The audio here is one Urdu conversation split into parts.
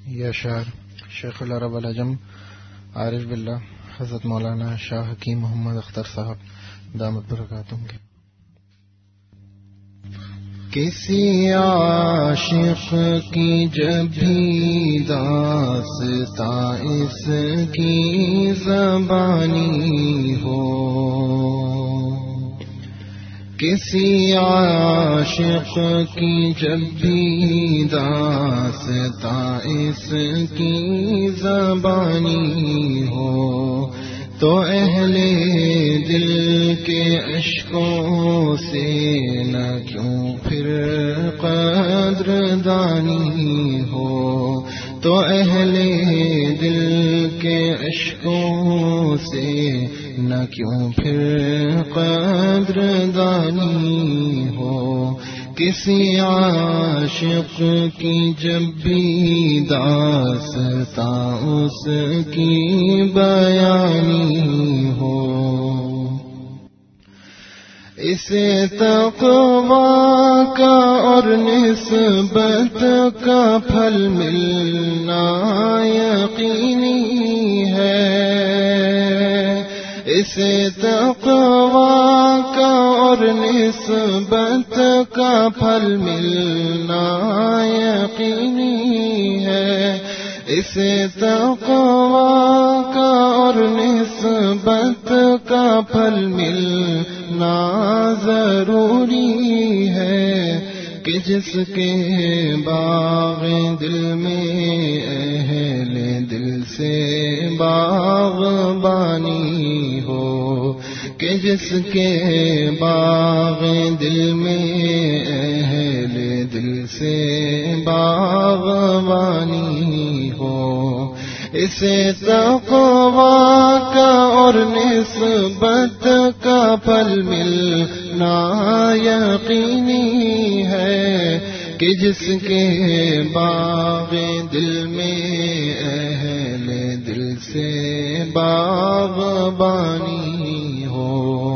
یہ اشعار شیخ العرب العجم عارف باللہ حضرت مولانا شاہ حکیم محمد اختر صاحب دامت برکاتہم کے. کسی عاشق کی جب بھی داستان اس کی زبانی ہو، کسی عاشق کی جب بھی داستان اس کی زبانی ہو، تو اہل دل کے اشکوں سے نہ کیوں پھر قدردانی ہو، تو اہل دل کے اشکوں سے نہ کیوں پھر قدردانی ہو. کسی عاشق کی جب بھی داستان اس کی بیانی ہو، اسے تقویٰ کا اور نسبت کا پھل ملنا یقینی ہے، اسے تقویٰ کا اور نسبت کا پھل ملنا یقینی ہے، اسے تقویٰ کا اور نسبت کا پھل ملنا ضروری ہے، کہ جس کے باغ دل میں اہل دل سے باغبانی ہو، کہ جس کے باغ دل میں اہل دل سے باغبانی ہو، اسے تقویٰ کا اور نسبت کا پھل ملنا یقینی ہے، کہ جس کے باغ دل میں اہل دل سے باغبانی ہو.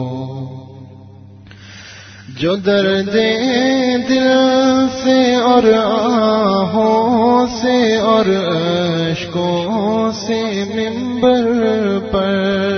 جو درد دل سے اور آہوں سے اور اشکوں سے منبر پر،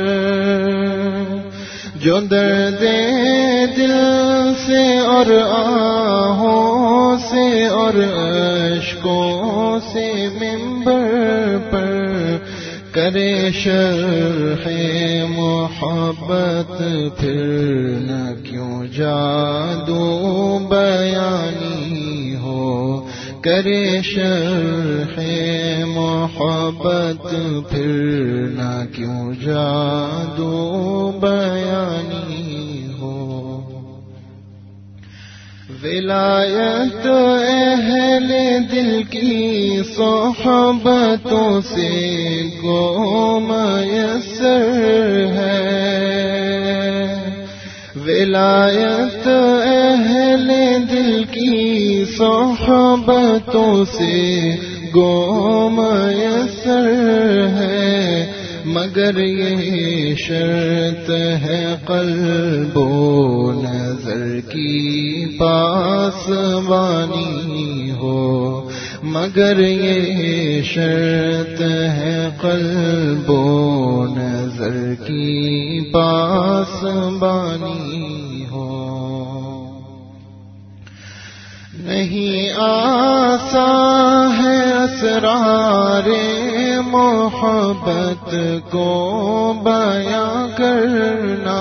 جو درد دل سے اور آہوں سے اور اشکوں سے منبر پر کرے شرح محبت، پھر نہ کیوں جادو بیانی ہو، کرے شرح محبت، پھر نہ کیوں جادو بیانی ہو. ولایت اہل دل کی صحبتوں سے گو میسر ہے، ولایت اہل دل کی صحبتوں سے گو میسر ہے، مگر یہ شرط ہے قلب و نظر کی پاسبانی ہو، مگر یہ شرط ہے قلب و نظر کی پاسبانی ہو. نہیں آسان ہے اسرار محبت کو بیان کرنا،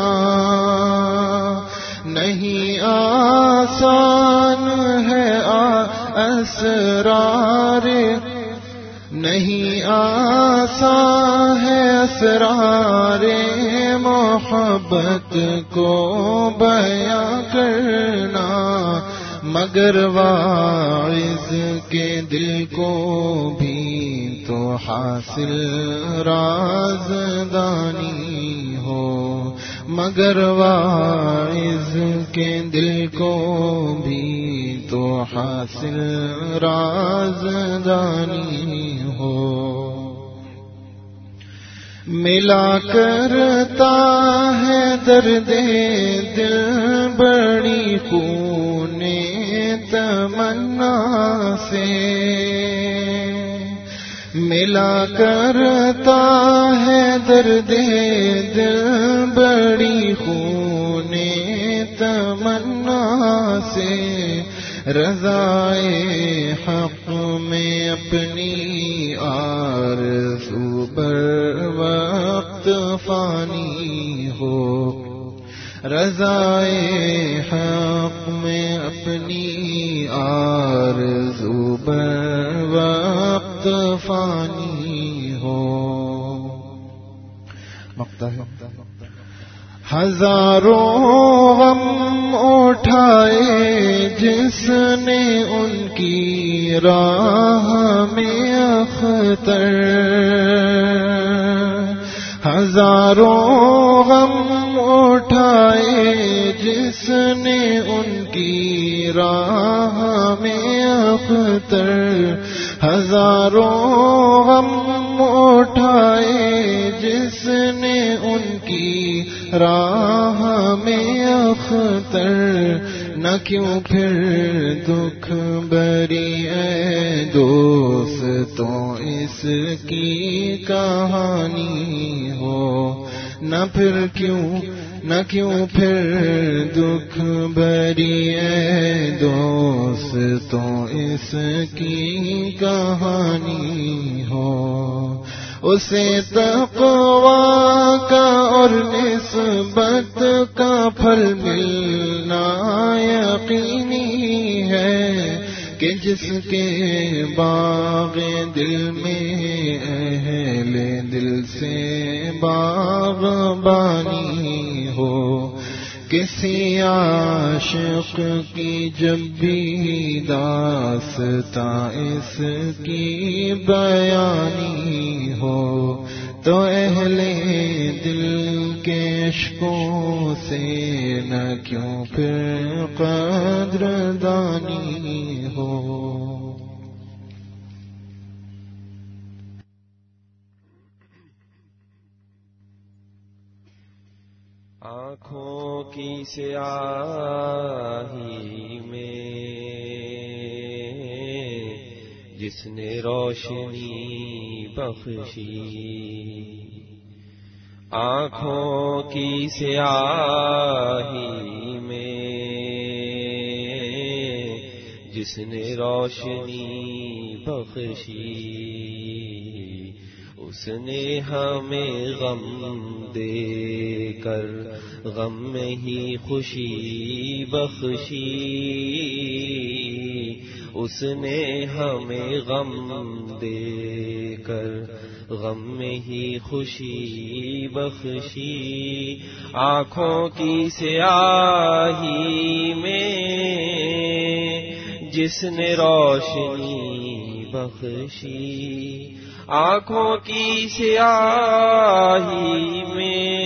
نہیں آسان ہے اسرار، نہیں آسان ہے اسرار محبت کو بیان کرنا، مگر واعظ کے دل کو بھی تو حاصل رازدانی ہو، مگر واعظ کے دل کو بھی تو حاصل رازدانی ہو. ملا کرتا ہے درد دل بڑی خون تمنا سے، ملا کرتا ہے درد دل بڑی خون تمنا سے، رضائے حق میں اپنی آرزو بر وقت فانی ہو، رضائے حق میں اپنی آرزو بر وقت فانی ہو۔ مقطع ہے۔ ہزاروں غم اٹھائے جس نے ان کی راہ میں اختر، ہزاروں غم اٹھائے جس نے ان کی راہ میں اختر، ہزاروں غم اٹھائے جس نے ان کی راہ میں اختر، نہ کیوں پھر دکھ بری اے دوستوں اس کی کہانی ہو، نہ کیوں پھر دکھ بری اے دوستوں اس کی کہانی ہو، اسے تقویٰ کا اور نسبت کا پھل ملنا یقینی ہے، کہ جس کے باغ دل میں اہل دل سے باغبانی ہو، کسی عاشق کی جب بھی داستاں اس کی بیانی ہو، تو اہل دل کے عشقوں سے نہ کیوں پھر قدردانی ہو۔ آنکھوں کی سیاہی میں جس نے روشنی بخشی، آنکھوں کی سیاہی میں جس نے روشنی بخشی، اس نے ہمیں غم دے کر غم میں ہی خوشی بخشی، اس نے ہمیں غم دے کر غم میں ہی خوشی بخشی، آنکھوں کی سیاہی میں جس نے روشنی بخشی، آنکھوں کی سیاہی میں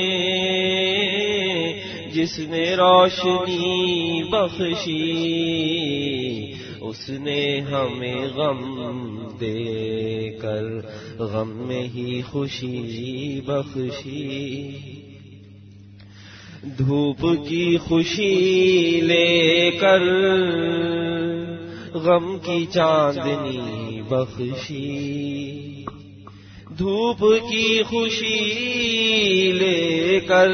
جس نے روشنی بخشی، اس نے ہمیں غم دے کر غم میں ہی خوشی بخشی، دھوپ کی خوشی لے کر غم کی چاندنی بخشی، دھوپ کی خوشی لے کر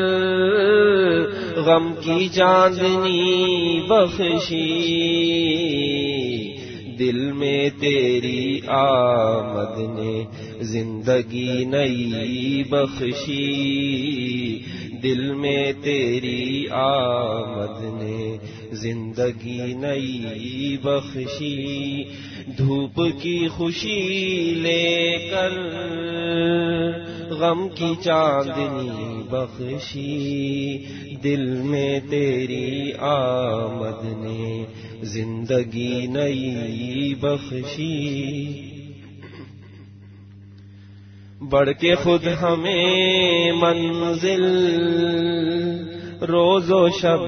غم کی چاندنی بخشی، دل میں تیری آمد نے زندگی نئی بخشی، دل میں تیری آمد نے زندگی نئی بخشی، دھوپ کی خوشی لے کر غم کی چاندنی بخشی، دل میں تیری آمد نے زندگی نئی بخشی، بڑھ کے خود ہمیں منزل روز و شب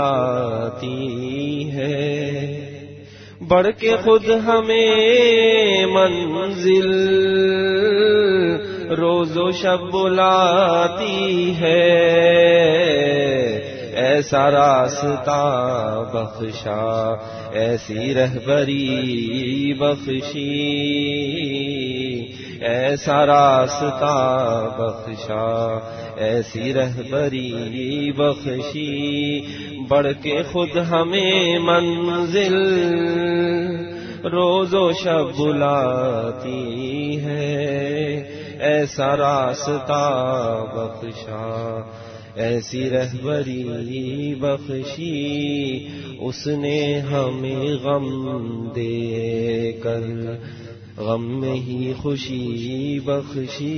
بلاتی ہے، بڑھ کے خود ہمیں منزل روز و شب بلاتی ہے، ایسا راستہ بخشا ایسی رہبری بخشی، ایسا راستہ بخشا، ایسی رہبری بخشی، بڑھ کے خود ہمیں منزل روز و شب بلاتی ہے، ایسا راستہ بخشا، ایسی رہبری بخشی، اس نے ہمیں غم دے کر غم میں ہی خوشی بخشی۔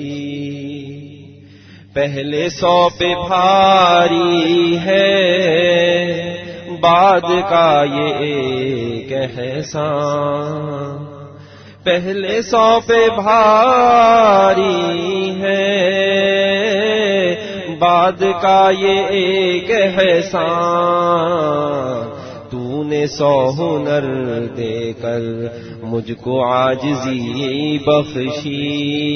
پہلے 100 پہ بھاری ہے، بعد کا یہ ایک احسان، پہلے 100 پہ بھاری ہے، بعد کا یہ ایک احسان، تو نے 100 ہنر دے کر مجھ کو عاجزی بخشی،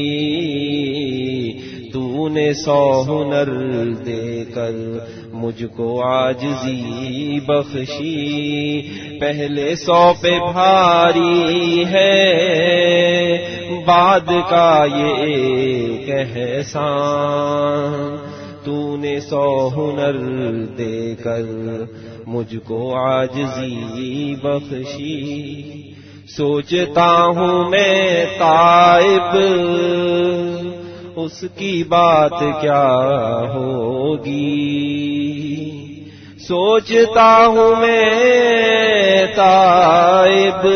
تو نے 100 ہنر دے کر مجھ کو عاجزی بخشی۔ پہلے 100 پہ بھاری ہے، بعد کا یہ ایک احسان، تو نے 100 ہنر دے کر مجھ کو عاجزی بخشی۔ سوچتا ہوں میں تائب اس کی بات کیا ہوگی، سوچتا ہوں میں تائب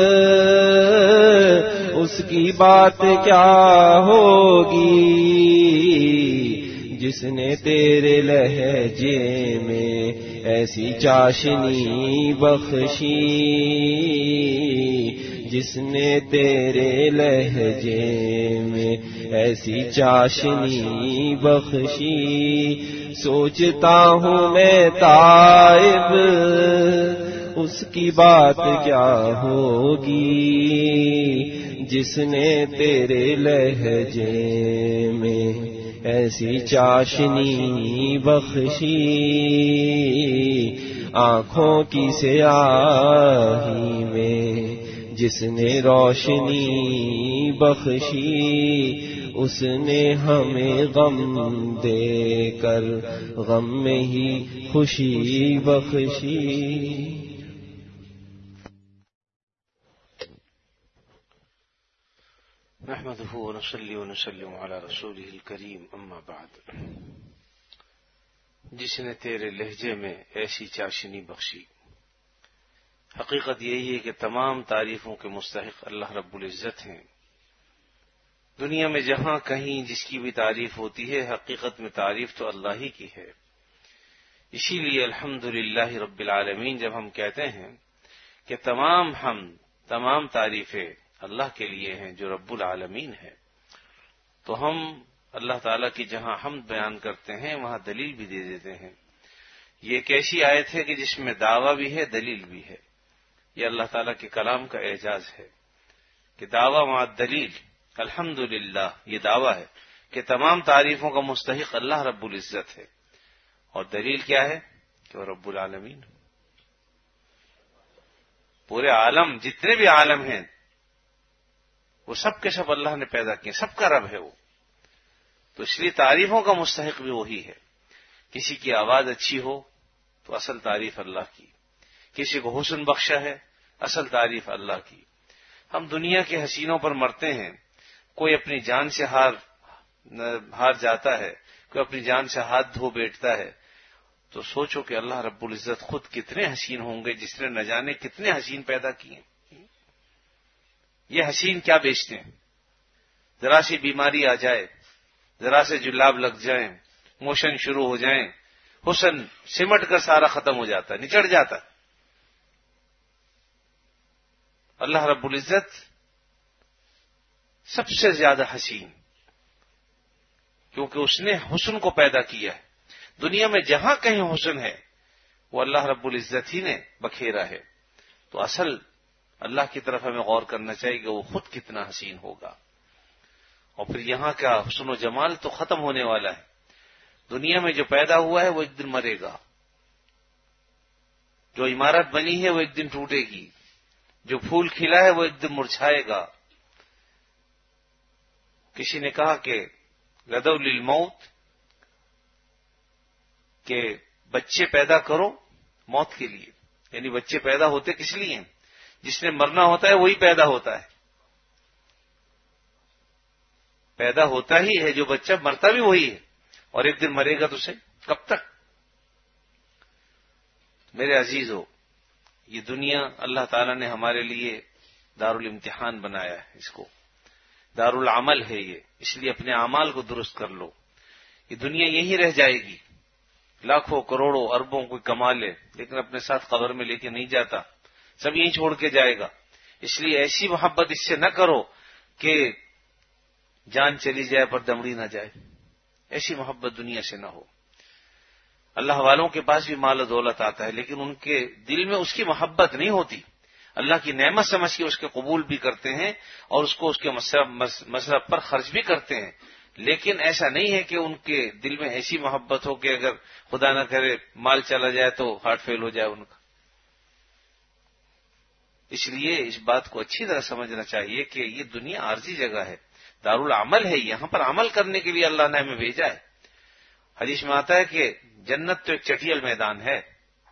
اس کی بات کیا ہوگی، جس نے تیرے لہجے میں ایسی چاشنی بخشی، جس نے تیرے لہجے میں ایسی چاشنی بخشی۔ سوچتا ہوں میں تائب اس کی بات کیا ہوگی، جس نے تیرے لہجے میں ایسی چاشنی بخشی۔ آنکھوں کی سیاہی میں جس نے روشنی بخشی، اس نے ہمیں غم دے کر غم میں ہی خوشی بخشی۔ نحمده ونصلي ونسلم على رسوله الكريم اما بعد۔ جس نے تیرے لہجے میں ایسی چاشنی بخشی، حقیقت یہی ہے کہ تمام تعریفوں کے مستحق اللہ رب العزت ہیں۔ دنیا میں جہاں کہیں جس کی بھی تعریف ہوتی ہے، حقیقت میں تعریف تو اللہ ہی کی ہے۔ اسی لیے الحمدللہ رب العالمین جب ہم کہتے ہیں کہ تمام حمد، تمام تعریفیں اللہ کے لیے ہیں جو رب العالمین ہے، تو ہم اللہ تعالیٰ کی جہاں حمد بیان کرتے ہیں وہاں دلیل بھی دے دیتے ہیں۔ یہ ایک ایسی آیت ہے کہ جس میں دعویٰ بھی ہے، دلیل بھی ہے۔ یہ اللہ تعالیٰ کے کلام کا اعجاز ہے کہ دعویٰ مع دلیل، الحمدللہ یہ دعویٰ ہے کہ تمام تعریفوں کا مستحق اللہ رب العزت ہے، اور دلیل کیا ہے کہ وہ رب العالمین ہے۔ پورے عالم، جتنے بھی عالم ہیں وہ سب کے سب اللہ نے پیدا کیے، سب کا رب ہے وہ، تو اس لیے تعریفوں کا مستحق بھی وہی ہے۔ کسی کی آواز اچھی ہو تو اصل تعریف اللہ کی، کسی کو حسن بخشا ہے، اصل تعریف اللہ کی۔ ہم دنیا کے حسینوں پر مرتے ہیں، کوئی اپنی جان سے ہار جاتا ہے، کوئی اپنی جان سے ہاتھ دھو بیٹھتا ہے، تو سوچو کہ اللہ رب العزت خود کتنے حسین ہوں گے جس نے نہ جانے کتنے حسین پیدا کیے۔ یہ حسین کیا بیچتے ہیں؟ ذرا سی بیماری آ جائے، ذرا سے جلاب لگ جائیں، موشن شروع ہو جائیں، حسن سمٹ کر سارا ختم ہو جاتا ہے، نچڑ جاتا ہے۔ اللہ رب العزت سب سے زیادہ حسین، کیونکہ اس نے حسن کو پیدا کیا ہے۔ دنیا میں جہاں کہیں حسن ہے وہ اللہ رب العزت ہی نے بکھیرا ہے، تو اصل اللہ کی طرف ہمیں غور کرنا چاہیے کہ وہ خود کتنا حسین ہوگا۔ اور پھر یہاں کا حسن و جمال تو ختم ہونے والا ہے۔ دنیا میں جو پیدا ہوا ہے وہ ایک دن مرے گا، جو عمارت بنی ہے وہ ایک دن ٹوٹے گی، جو پھول کھلا ہے وہ ایک دن مرجھائے گا، کسی نے کہا کہ غدو للموت، کہ بچے پیدا کرو موت کے لیے، یعنی بچے پیدا ہوتے کس لیے ہیں؟ جس نے مرنا ہوتا ہے وہی پیدا ہوتا ہے، پیدا ہوتا ہی ہے جو بچہ، مرتا بھی وہی ہے، اور ایک دن مرے گا تو اسے کب تک؟ میرے عزیزو، یہ دنیا اللہ تعالیٰ نے ہمارے لیے دارالامتحان بنایا ہے، اس کو دارالعمل ہے یہ، اس لیے اپنے اعمال کو درست کر لو۔ یہ دنیا یہی رہ جائے گی، لاکھوں کروڑوں اربوں کوئی کما لے لیکن اپنے ساتھ قبر میں لے کے نہیں جاتا، سب یہیں چھوڑ کے جائے گا۔ اس لیے ایسی محبت اس سے نہ کرو کہ جان چلی جائے پر دمڑی نہ جائے، ایسی محبت دنیا سے نہ ہو۔ اللہ والوں کے پاس بھی مال و دولت آتا ہے لیکن ان کے دل میں اس کی محبت نہیں ہوتی، اللہ کی نعمت سمجھ کے اس کے قبول بھی کرتے ہیں اور اس کو اس کے مصرف پر خرچ بھی کرتے ہیں، لیکن ایسا نہیں ہے کہ ان کے دل میں ایسی محبت ہو کہ اگر خدا نہ کرے مال چلا جائے تو ہارٹ فیل ہو جائے ان کا۔ اس لیے اس بات کو اچھی طرح سمجھنا چاہیے کہ یہ دنیا عارضی جگہ ہے، دارالعمل ہے، یہاں پر عمل کرنے کے لیے اللہ نے ہمیں بھیجا ہے۔ حدیث میں آتا ہے کہ جنت تو ایک چٹیل میدان ہے،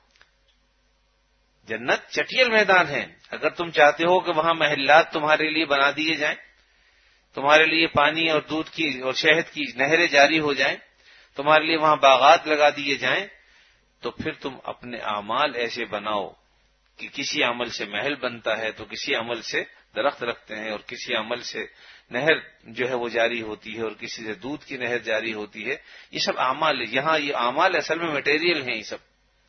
جنت چٹیل میدان ہے، اگر تم چاہتے ہو کہ وہاں محلات تمہارے لیے بنا دیے جائیں، تمہارے لیے پانی اور دودھ کی اور شہد کی نہریں جاری ہو جائیں، تمہارے لیے وہاں باغات لگا دیے جائیں، تو پھر تم اپنے اعمال ایسے بناؤ کہ کسی عمل سے محل بنتا ہے تو کسی عمل سے درخت رکھتے ہیں، اور کسی عمل سے نہر جو ہے وہ جاری ہوتی ہے، اور کسی سے دودھ کی نہر جاری ہوتی ہے۔ یہ سب اعمال، یہاں یہ اعمال اصل میں مٹیریل ہیں۔ یہ سب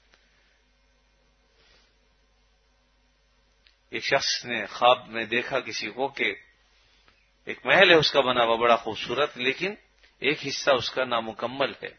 ایک شخص نے خواب میں دیکھا کسی کو کہ ایک محل ہے اس کا بنا ہوا بڑا خوبصورت، لیکن ایک حصہ اس کا نامکمل ہے۔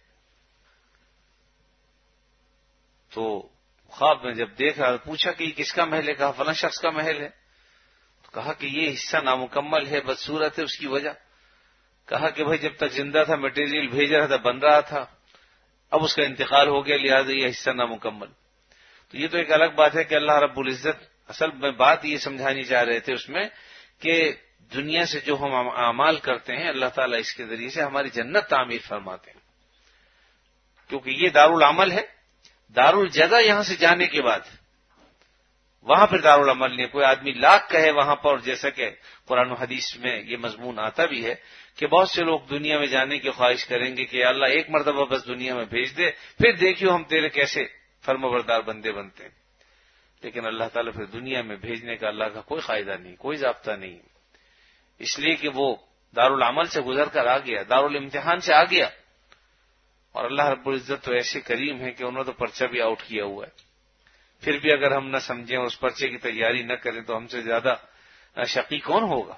تو خواب میں جب دیکھا پوچھا کہ یہ کس کا محل ہے؟ کہا فلاں شخص کا محل ہے۔ تو کہا کہ یہ حصہ نامکمل ہے، بدصورت ہے، اس کی وجہ؟ کہا کہ بھائی جب تک زندہ تھا مٹیریل بھیج رہا تھا، بن رہا تھا، اب اس کا انتقال ہو گیا، لہذا یہ حصہ نامکمل۔ تو یہ تو ایک الگ بات ہے کہ اللہ رب العزت اصل میں بات یہ سمجھانی چاہ رہے تھے اس میں کہ دنیا سے جو ہم اعمال کرتے ہیں اللہ تعالیٰ اس کے ذریعے سے ہماری جنت تعمیر فرماتے ہیں، کیونکہ یہ دارالعمل ہے، دارالجزا یہاں سے جانے کے بعد وہاں پھر دارالعمل نہیں۔ کوئی آدمی لاکھ کہے وہاں پر، جیسا کہ قرآن و حدیث میں یہ مضمون آتا بھی ہے کہ بہت سے لوگ دنیا میں جانے کی خواہش کریں گے کہ اللہ ایک مرتبہ بس دنیا میں بھیج دے، پھر دیکھیو ہم تیرے کیسے فرمانبردار بندے بنتے ہیں۔ لیکن اللہ تعالیٰ پھر دنیا میں بھیجنے کا اللہ کا کوئی قاعدہ نہیں، کوئی ضابطہ نہیں، اس لیے کہ وہ دارالعمل سے گزر کر آ گیا، دارالامتحان سے آ گیا۔ اور اللہ رب العزت تو ایسے کریم ہے کہ انہوں نے تو پرچہ بھی آؤٹ کیا ہوا ہے، پھر بھی اگر ہم نہ سمجھیں اور اس پرچے کی تیاری نہ کریں تو ہم سے زیادہ شقی کون ہوگا؟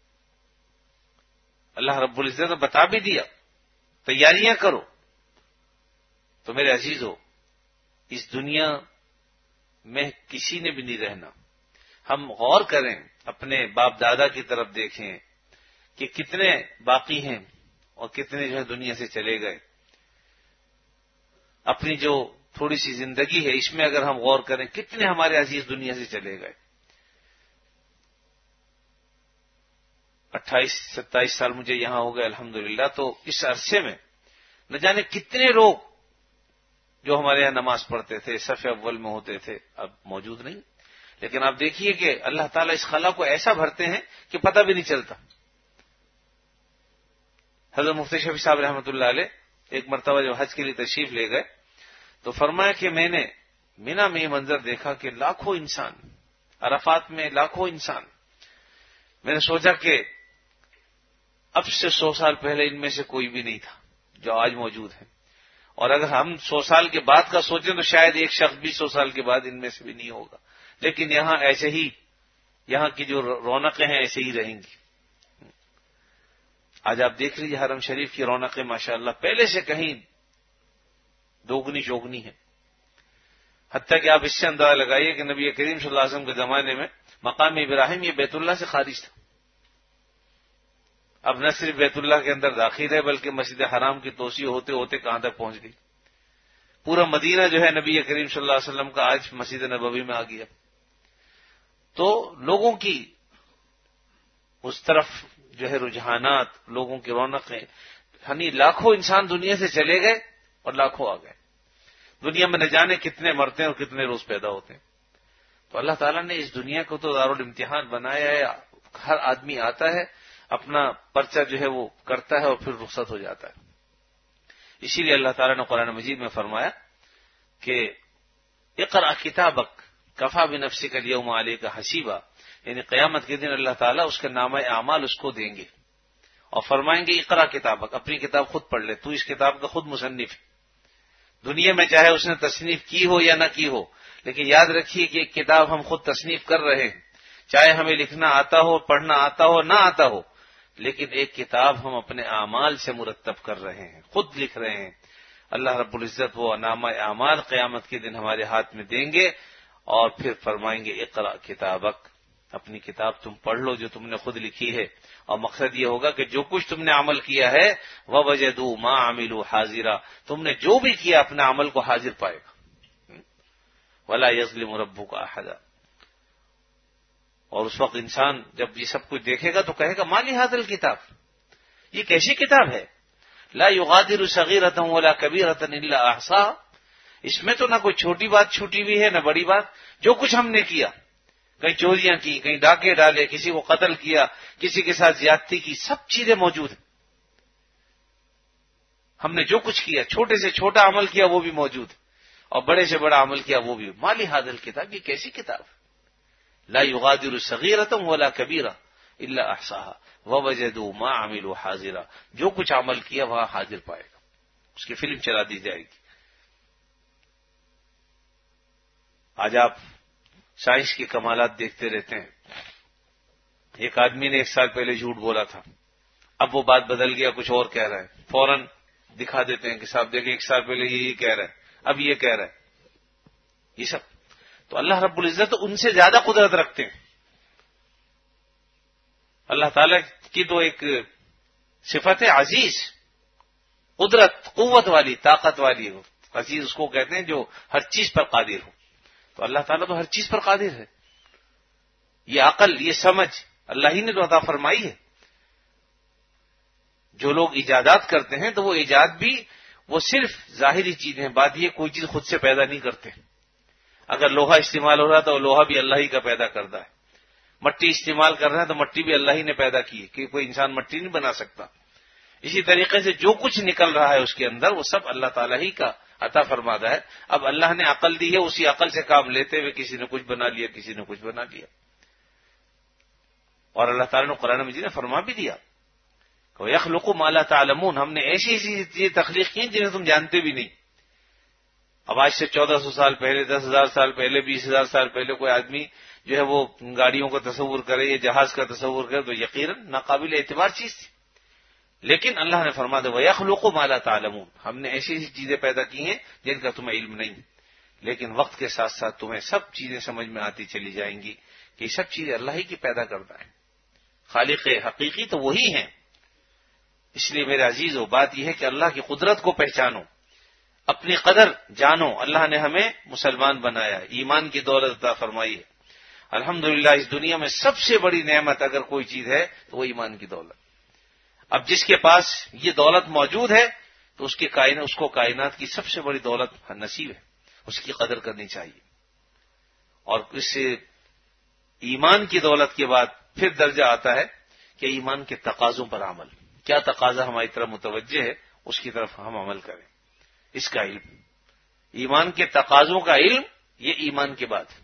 اللہ رب العزت نے بتا بھی دیا تیاریاں کرو۔ تو میرے عزیزو، اس دنیا میں کسی نے بھی نہیں رہنا۔ ہم غور کریں، اپنے باپ دادا کی طرف دیکھیں کہ کتنے باقی ہیں اور کتنے جو ہے دنیا سے چلے گئے۔ اپنی جو تھوڑی سی زندگی ہے اس میں اگر ہم غور کریں کتنے ہمارے عزیز دنیا سے چلے گئے۔ 28-27 سال مجھے یہاں ہو گئے الحمدللہ، تو اس عرصے میں نہ جانے کتنے لوگ جو ہمارے یہاں نماز پڑھتے تھے، صف اول میں ہوتے تھے، اب موجود نہیں۔ لیکن آپ دیکھیے کہ اللہ تعالیٰ اس خلا کو ایسا بھرتے ہیں کہ پتہ بھی نہیں چلتا۔ حضرت مفتی شفیع صاحب رحمۃ اللہ علیہ ایک مرتبہ جو حج کے لیے تشریف لے گئے تو فرمایا کہ میں نے مینا میں یہ منظر دیکھا کہ لاکھوں انسان، عرفات میں لاکھوں انسان۔ میں نے سوچا کہ اب سے 100 سال پہلے ان میں سے کوئی بھی نہیں تھا جو آج موجود ہے، اور اگر ہم 100 سال کے بعد کا سوچیں تو شاید ایک شخص بھی 100 سال کے بعد ان میں سے بھی نہیں ہوگا۔ لیکن یہاں ایسے ہی، یہاں کی جو رونقیں ہیں ایسے ہی رہیں گی۔ آج آپ دیکھ لیجیے حرم شریف کی رونقیں ماشاءاللہ پہلے سے کہیں دوگنی چوگنی ہے، حتیٰ کہ آپ اس سے اندازہ لگائیے کہ نبی کریم صلی اللہ علیہ وسلم کے زمانے میں مقام ابراہیم یہ بیت اللہ سے خارج تھا، اب نہ صرف بیت اللہ کے اندر داخل ہے بلکہ مسجد حرام کی توسیع ہوتے ہوتے کہاں تک پہنچ گئی۔ پورا مدینہ جو ہے نبی کریم صلی اللہ علیہ وسلم کا آج مسجد نبوی میں آ گیا۔ تو لوگوں کی اس طرف جو ہے رجحانات، لوگوں کی رونقیں، یعنی لاکھوں انسان دنیا سے چلے گئے اور لاکھوں آ گئے. دنیا میں نہ جانے کتنے مرتے ہیں اور کتنے روز پیدا ہوتے ہیں. تو اللہ تعالیٰ نے اس دنیا کو تو دارالامتحان بنایا ہے. ہر آدمی آتا ہے، اپنا پرچہ جو ہے وہ کرتا ہے اور پھر رخصت ہو جاتا ہے. اسی لیے اللہ تعالیٰ نے قرآن مجید میں فرمایا کہ اقرأ کتابک کفا بنفسک الیوم علیک حسیبا، یعنی قیامت کے دن اللہ تعالیٰ اس کا نامہ اعمال اس کو دیں گے اور فرمائیں گے اقرأ کتابک، اپنی کتاب خود پڑھ لے، تو اس کتاب کا خود مصنف ہے. دنیا میں چاہے اس نے تصنیف کی ہو یا نہ کی ہو، لیکن یاد رکھیے کہ ایک کتاب ہم خود تصنیف کر رہے ہیں، چاہے ہمیں لکھنا آتا ہو، پڑھنا آتا ہو، نہ آتا ہو، لیکن ایک کتاب ہم اپنے اعمال سے مرتب کر رہے ہیں، خود لکھ رہے ہیں. اللہ رب العزت وہ نامہ اعمال قیامت کے دن ہمارے ہاتھ میں دیں گے اور پھر فرمائیں گے اقرأ کتابک، اپنی کتاب تم پڑھ لو جو تم نے خود لکھی ہے. اور مقصد یہ ہوگا کہ جو کچھ تم نے عمل کیا ہے وَوَجَدُوا مَا عَمِلُوا حَاضِرًا، تم نے جو بھی کیا اپنے عمل کو حاضر پائے گا. وَلَا يَظْلِمُ رَبُّكَ أَحَدًا. اور اس وقت انسان جب یہ سب کچھ دیکھے گا تو کہے گا مَا لِهَذَا الْكِتَابِ، یہ کیسی کتاب ہے، لَا يُغَادِرُ صَغِيرَةً وَلَا كَبِيرَةً إِلَّا أَحْصَاهَا، اس میں تو نہ کوئی چھوٹی بات چھوٹی ہوئی ہے نہ بڑی بات. جو کچھ ہم نے کیا، کہیں چوریاں کی، کہیں ڈاکے ڈالے، کسی کو قتل کیا، کسی کے ساتھ زیادتی کی، سب چیزیں موجود ہیں. ہم نے جو کچھ کیا، چھوٹے سے چھوٹا عمل کیا وہ بھی موجود ہے، اور بڑے سے بڑا عمل کیا وہ بھی. مَا لِهَذَا الْكِتَابِ، یہ کیسی کتاب ہے، لَا يُغَادِرُ صَغِيرَةً وَلَا كَبِيرَةً إِلَّا أَحْصَاهَا وَوَجَدُوا مَا عَمِلُوا حَاضِرًا. جو کچھ عمل کیا وہاں حاضر پائے گا، اس کی فلم چلا دی جائے گی. آج آپ سائنس کے کمالات دیکھتے رہتے ہیں. ایک آدمی نے 1 سال پہلے جھوٹ بولا تھا، اب وہ بات بدل گیا، کچھ اور کہہ رہا ہے، فوراً دکھا دیتے ہیں کہ صاحب دیکھیں 1 سال پہلے یہی کہہ رہا ہے، اب یہ کہہ رہا ہے. یہ سب تو اللہ رب العزت ان سے زیادہ قدرت رکھتے ہیں. اللہ تعالی کی تو ایک صفت ہے عزیز، قدرت، قوت والی، طاقت والی ہو. عزیز اس کو کہتے ہیں جو ہر چیز پر قادر ہو. تو اللہ تعالیٰ تو ہر چیز پر قادر ہے. یہ عقل، یہ سمجھ اللہ ہی نے تو عطا فرمائی ہے. جو لوگ ایجادات کرتے ہیں تو وہ ایجاد بھی وہ صرف ظاہری چیز ہیں. بات یہ کوئی چیز خود سے پیدا نہیں کرتے. اگر لوہا استعمال ہو رہا تو لوہا بھی اللہ ہی کا پیدا کرتا ہے. مٹی استعمال کر رہا ہے تو مٹی بھی اللہ ہی نے پیدا کی ہے، کہ کوئی انسان مٹی نہیں بنا سکتا. اسی طریقے سے جو کچھ نکل رہا ہے اس کے اندر وہ سب اللہ تعالیٰ ہی کا عطا فرماتا ہے. اب اللہ نے عقل دی ہے، اسی عقل سے کام لیتے ہوئے کسی نے کچھ بنا لیا، کسی نے کچھ بنا لیا. اور اللہ تعالیٰ نے قرآن مجید نے فرما بھی دیا کہ یخلق ما لا تعلمون، ہم نے ایسی ایسی چیزیں تخلیق کی جنہیں تم جانتے بھی نہیں. اب آج سے 1400 سال پہلے، 10,000 سال پہلے، 20,000 سال پہلے کوئی آدمی جو ہے وہ گاڑیوں کا تصور کرے یا جہاز کا تصور کرے تو یقیناً ناقابل اعتبار چیز تھی. لیکن اللہ نے فرما دیا وَيَخْلُقُ مَا لَا تَعْلَمُونَ، ہم نے ایسی ایسی چیزیں پیدا کی ہیں جن کا تمہیں علم نہیں، لیکن وقت کے ساتھ ساتھ تمہیں سب چیزیں سمجھ میں آتی چلی جائیں گی کہ یہ سب چیزیں اللہ ہی کی پیدا کرتا ہے. خالق حقیقی تو وہی ہیں. اس لیے میرے عزیزو بات یہ ہے کہ اللہ کی قدرت کو پہچانو، اپنی قدر جانو. اللہ نے ہمیں مسلمان بنایا، ایمان کی دولت عطا فرمائی ہے. الحمدللہ اس دنیا میں سب سے بڑی نعمت اگر کوئی چیز ہے تو وہ ایمان کی دولت. اب جس کے پاس یہ دولت موجود ہے تو اس کو کائنات کی سب سے بڑی دولت نصیب ہے، اس کی قدر کرنی چاہیے. اور اس سے ایمان کی دولت کے بعد پھر درجہ آتا ہے کہ ایمان کے تقاضوں پر عمل. کیا تقاضا ہماری طرف متوجہ ہے اس کی طرف ہم عمل کریں. اس کا علم، ایمان کے تقاضوں کا علم، یہ ایمان کے بعد.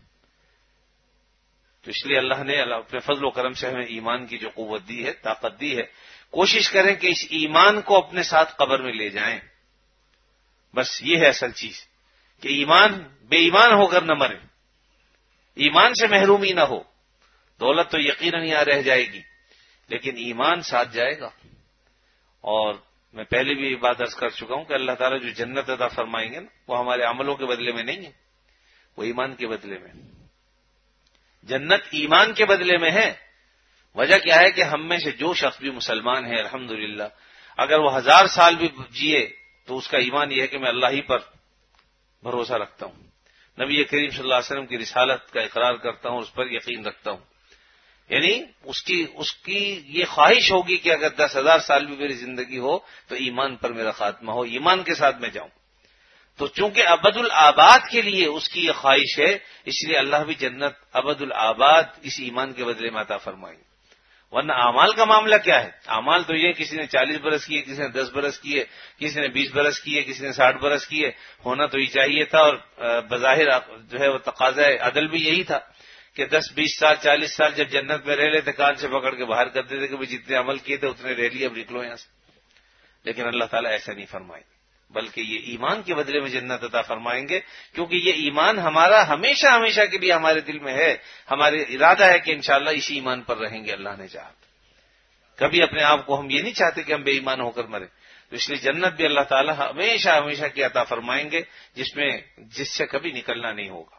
تو اس لیے اللہ نے اپنے فضل و کرم سے ہمیں ایمان کی جو قوت دی ہے، طاقت دی ہے، کوشش کریں کہ اس ایمان کو اپنے ساتھ قبر میں لے جائیں. بس یہ ہے اصل چیز کہ ایمان بے ایمان ہو کر نہ مرے، ایمان سے محرومی نہ ہو. دولت تو یقیناً یہاں رہ جائے گی لیکن ایمان ساتھ جائے گا. اور میں پہلے بھی یہ بات عرض کر چکا ہوں کہ اللہ تعالیٰ جو جنت عطا فرمائیں گے نا وہ ہمارے عملوں کے بدلے میں نہیں ہے، وہ ایمان کے بدلے میں. جنت ایمان کے بدلے میں ہے. وجہ کیا ہے کہ ہم میں سے جو شخص بھی مسلمان ہے الحمدللہ، اگر وہ 1000 سال بھی جیے تو اس کا ایمان یہ ہے کہ میں اللہ ہی پر بھروسہ رکھتا ہوں، نبی کریم صلی اللہ علیہ وسلم کی رسالت کا اقرار کرتا ہوں، اس پر یقین رکھتا ہوں. یعنی اس کی یہ خواہش ہوگی کہ اگر 10,000 سال بھی میری زندگی ہو تو ایمان پر میرا خاتمہ ہو، ایمان کے ساتھ میں جاؤں. تو چونکہ ابد الآباد کے لیے اس کی یہ خواہش ہے، اس لیے اللہ بھی جنت ابد الآباد اس ایمان کے بدلے میں عطا فرمائیں. ورنہ اعمال کا معاملہ کیا ہے؟ اعمال تو یہ کسی نے 40 برس کیے، کسی نے 10 برس کیے، کسی نے 20 برس کیے، کسی نے 60 برس کیے. ہونا تو یہ چاہیے تھا، اور بظاہر جو ہے وہ تقاضا عدل بھی یہی تھا کہ 10 20 سال 40 سال جب جنت میں رہ لیتے کان سے پکڑ کے باہر کر دیتے کہ جتنے عمل کیے تھے اتنے رہ لیے، اب نکلو یہاں سے. لیکن اللہ تعالیٰ ایسا نہیں فرمائیں گے، بلکہ یہ ایمان کے بدلے میں جنت عطا فرمائیں گے، کیونکہ یہ ایمان ہمارا ہمیشہ ہمیشہ کے لیے ہمارے دل میں ہے. ہمارے ارادہ ہے کہ انشاءاللہ اسی ایمان پر رہیں گے اللہ نے چاہا. کبھی اپنے آپ کو ہم یہ نہیں چاہتے کہ ہم بے ایمان ہو کر مریں. تو اس لیے جنت بھی اللہ تعالیٰ ہمیشہ ہمیشہ کی عطا فرمائیں گے، جس سے کبھی نکلنا نہیں ہوگا.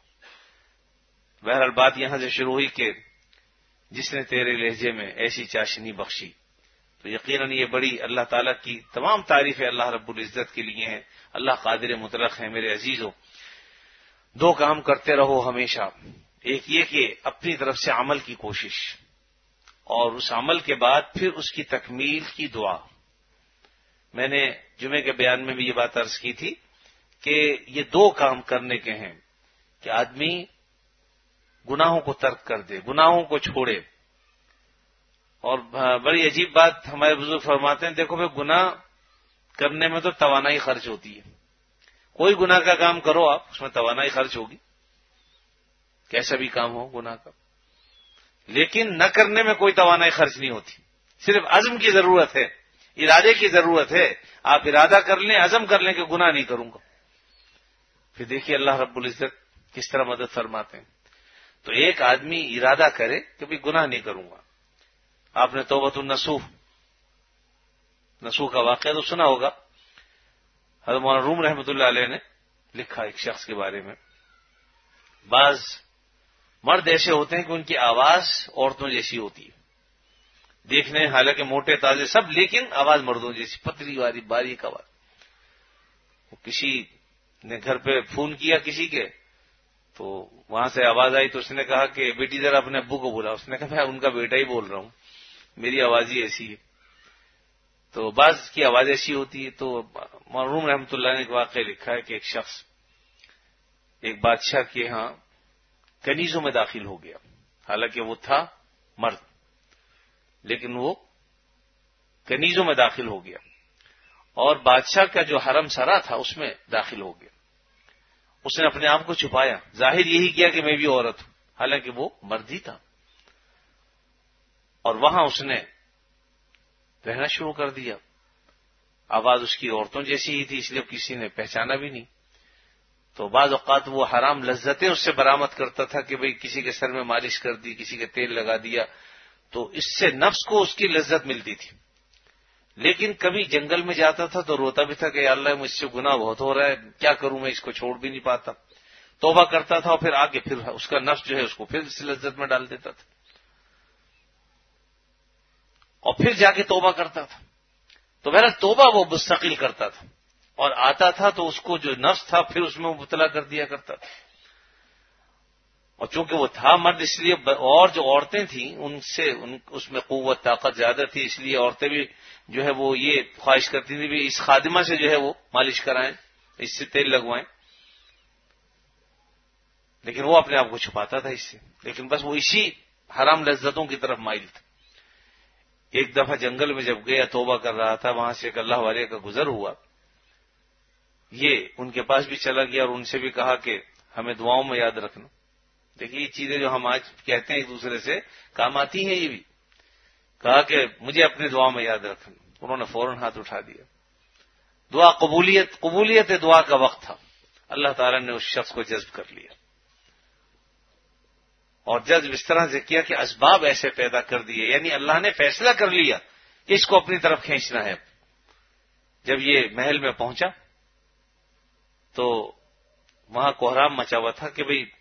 بہرحال بات یہاں سے شروع ہوئی کہ جس نے تیرے لہجے میں ایسی چاشنی بخشی، تو یقیناً یہ بڑی اللہ تعالیٰ کی تمام تعریفیں اللہ رب العزت کے لیے ہیں. اللہ قادر مطلق ہے. میرے عزیزو، 2 کام کرتے رہو ہمیشہ. ایک یہ کہ اپنی طرف سے عمل کی کوشش، اور اس عمل کے بعد پھر اس کی تکمیل کی دعا. میں نے جمعے کے بیان میں بھی یہ بات عرض کی تھی کہ یہ 2 کام کرنے کے ہیں کہ آدمی گناہوں کو ترک کر دے، گناہوں کو چھوڑے. اور بڑی عجیب بات ہمارے بزرگ فرماتے ہیں، دیکھو بھائی گناہ کرنے میں تو توانائی خرچ ہوتی ہے. کوئی گناہ کا کام کرو آپ، اس میں توانائی خرچ ہوگی، کیسا بھی کام ہو گناہ کا. لیکن نہ کرنے میں کوئی توانائی خرچ نہیں ہوتی. صرف عزم کی ضرورت ہے، ارادے کی ضرورت ہے. آپ ارادہ کر لیں، عزم کر لیں کہ گناہ نہیں کروں گا، پھر دیکھیے اللہ رب العزت کس طرح مدد فرماتے ہیں. تو ایک آدمی ارادہ کرے کہ بھی گناہ نہیں کروں گا. آپ نے توبۃ النصوح کا واقعہ تو سنا ہوگا. حضرت مولانا روم رحمۃ اللہ علیہ نے لکھا ایک شخص کے بارے میں، بعض مرد ایسے ہوتے ہیں کہ ان کی آواز عورتوں جیسی ہوتی ہے، دیکھنے حالانکہ موٹے تازے سب، لیکن آواز مردوں جیسی، پتلی والی باریک آواز. کسی نے گھر پہ فون کیا کسی کے، تو وہاں سے آواز آئی تو اس نے کہا کہ بیٹی ذرا اپنے ابو کو بولا. اس نے کہا میں ان کا بیٹا ہی بول رہا ہوں، میری آواز ہی ایسی ہے. تو بعض کی آواز ایسی ہوتی ہے. تو معروم رحمۃ اللہ نے ایک واقعہ لکھا ہے کہ ایک شخص ایک بادشاہ کے ہاں کنیزوں میں داخل ہو گیا، حالانکہ وہ تھا مرد، لیکن وہ کنیزوں میں داخل ہو گیا، اور بادشاہ کا جو حرم سرا تھا اس میں داخل ہو گیا. اس نے اپنے آپ کو چھپایا، ظاہر یہی کیا کہ میں بھی عورت ہوں، حالانکہ وہ مرد ہی تھا. اور وہاں اس نے رہنا شروع کر دیا. آواز اس کی عورتوں جیسی ہی تھی، اس لیے کسی نے پہچانا بھی نہیں. تو بعض اوقات وہ حرام لذتیں اس سے برآمد کرتا تھا کہ بھئی کسی کے سر میں مالش کر دی، کسی کے تیل لگا دیا، تو اس سے نفس کو اس کی لذت ملتی تھی. لیکن کبھی جنگل میں جاتا تھا تو روتا بھی تھا کہ یا اللہ مجھ سے گناہ بہت ہو رہا ہے، کیا کروں، میں اس کو چھوڑ بھی نہیں پاتا. توبہ کرتا تھا اور پھر آگے پھر اس کا نفس جو ہے اس کو پھر اس لذت میں ڈال دیتا تھا، اور پھر جا کے توبہ کرتا تھا. تو میرا توبہ وہ مستقل کرتا تھا، اور آتا تھا تو اس کو جو نفس تھا پھر اس میں مبتلا کر دیا کرتا تھا. اور چونکہ وہ تھا مرد اس لیے، اور جو عورتیں تھیں ان سے اس میں قوت طاقت زیادہ تھی، اس لیے عورتیں بھی جو ہے وہ یہ خواہش کرتی تھی بھی اس خادمہ سے جو ہے وہ مالش کرائیں، اس سے تیل لگوائیں. لیکن وہ اپنے آپ کو چھپاتا تھا اس سے، لیکن بس وہ اسی حرام لذتوں کی طرف مائل تھا. ایک دفعہ جنگل میں جب گیا توبہ کر رہا تھا، وہاں سے ایک اللہ والے کا گزر ہوا، یہ ان کے پاس بھی چلا گیا اور ان سے بھی کہا کہ ہمیں دعاؤں میں یاد رکھنا. دیکھیے یہ چیزیں جو ہم آج کہتے ہیں ایک دوسرے سے کام آتی ہیں، یہ بھی کہا کہ مجھے اپنے دعاؤں میں یاد رکھنا. انہوں نے فوراً ہاتھ اٹھا دیا. دعا قبولیت دعا کا وقت تھا. اللہ تعالیٰ نے اس شخص کو جذب کر لیا، اور جذب اس طرح سے کیا کہ اسباب ایسے پیدا کر دیے، یعنی اللہ نے فیصلہ کر لیا کہ اس کو اپنی طرف کھینچنا ہے. جب یہ محل میں پہنچا تو وہاں کوہرام مچا ہوا تھا کہ بھئی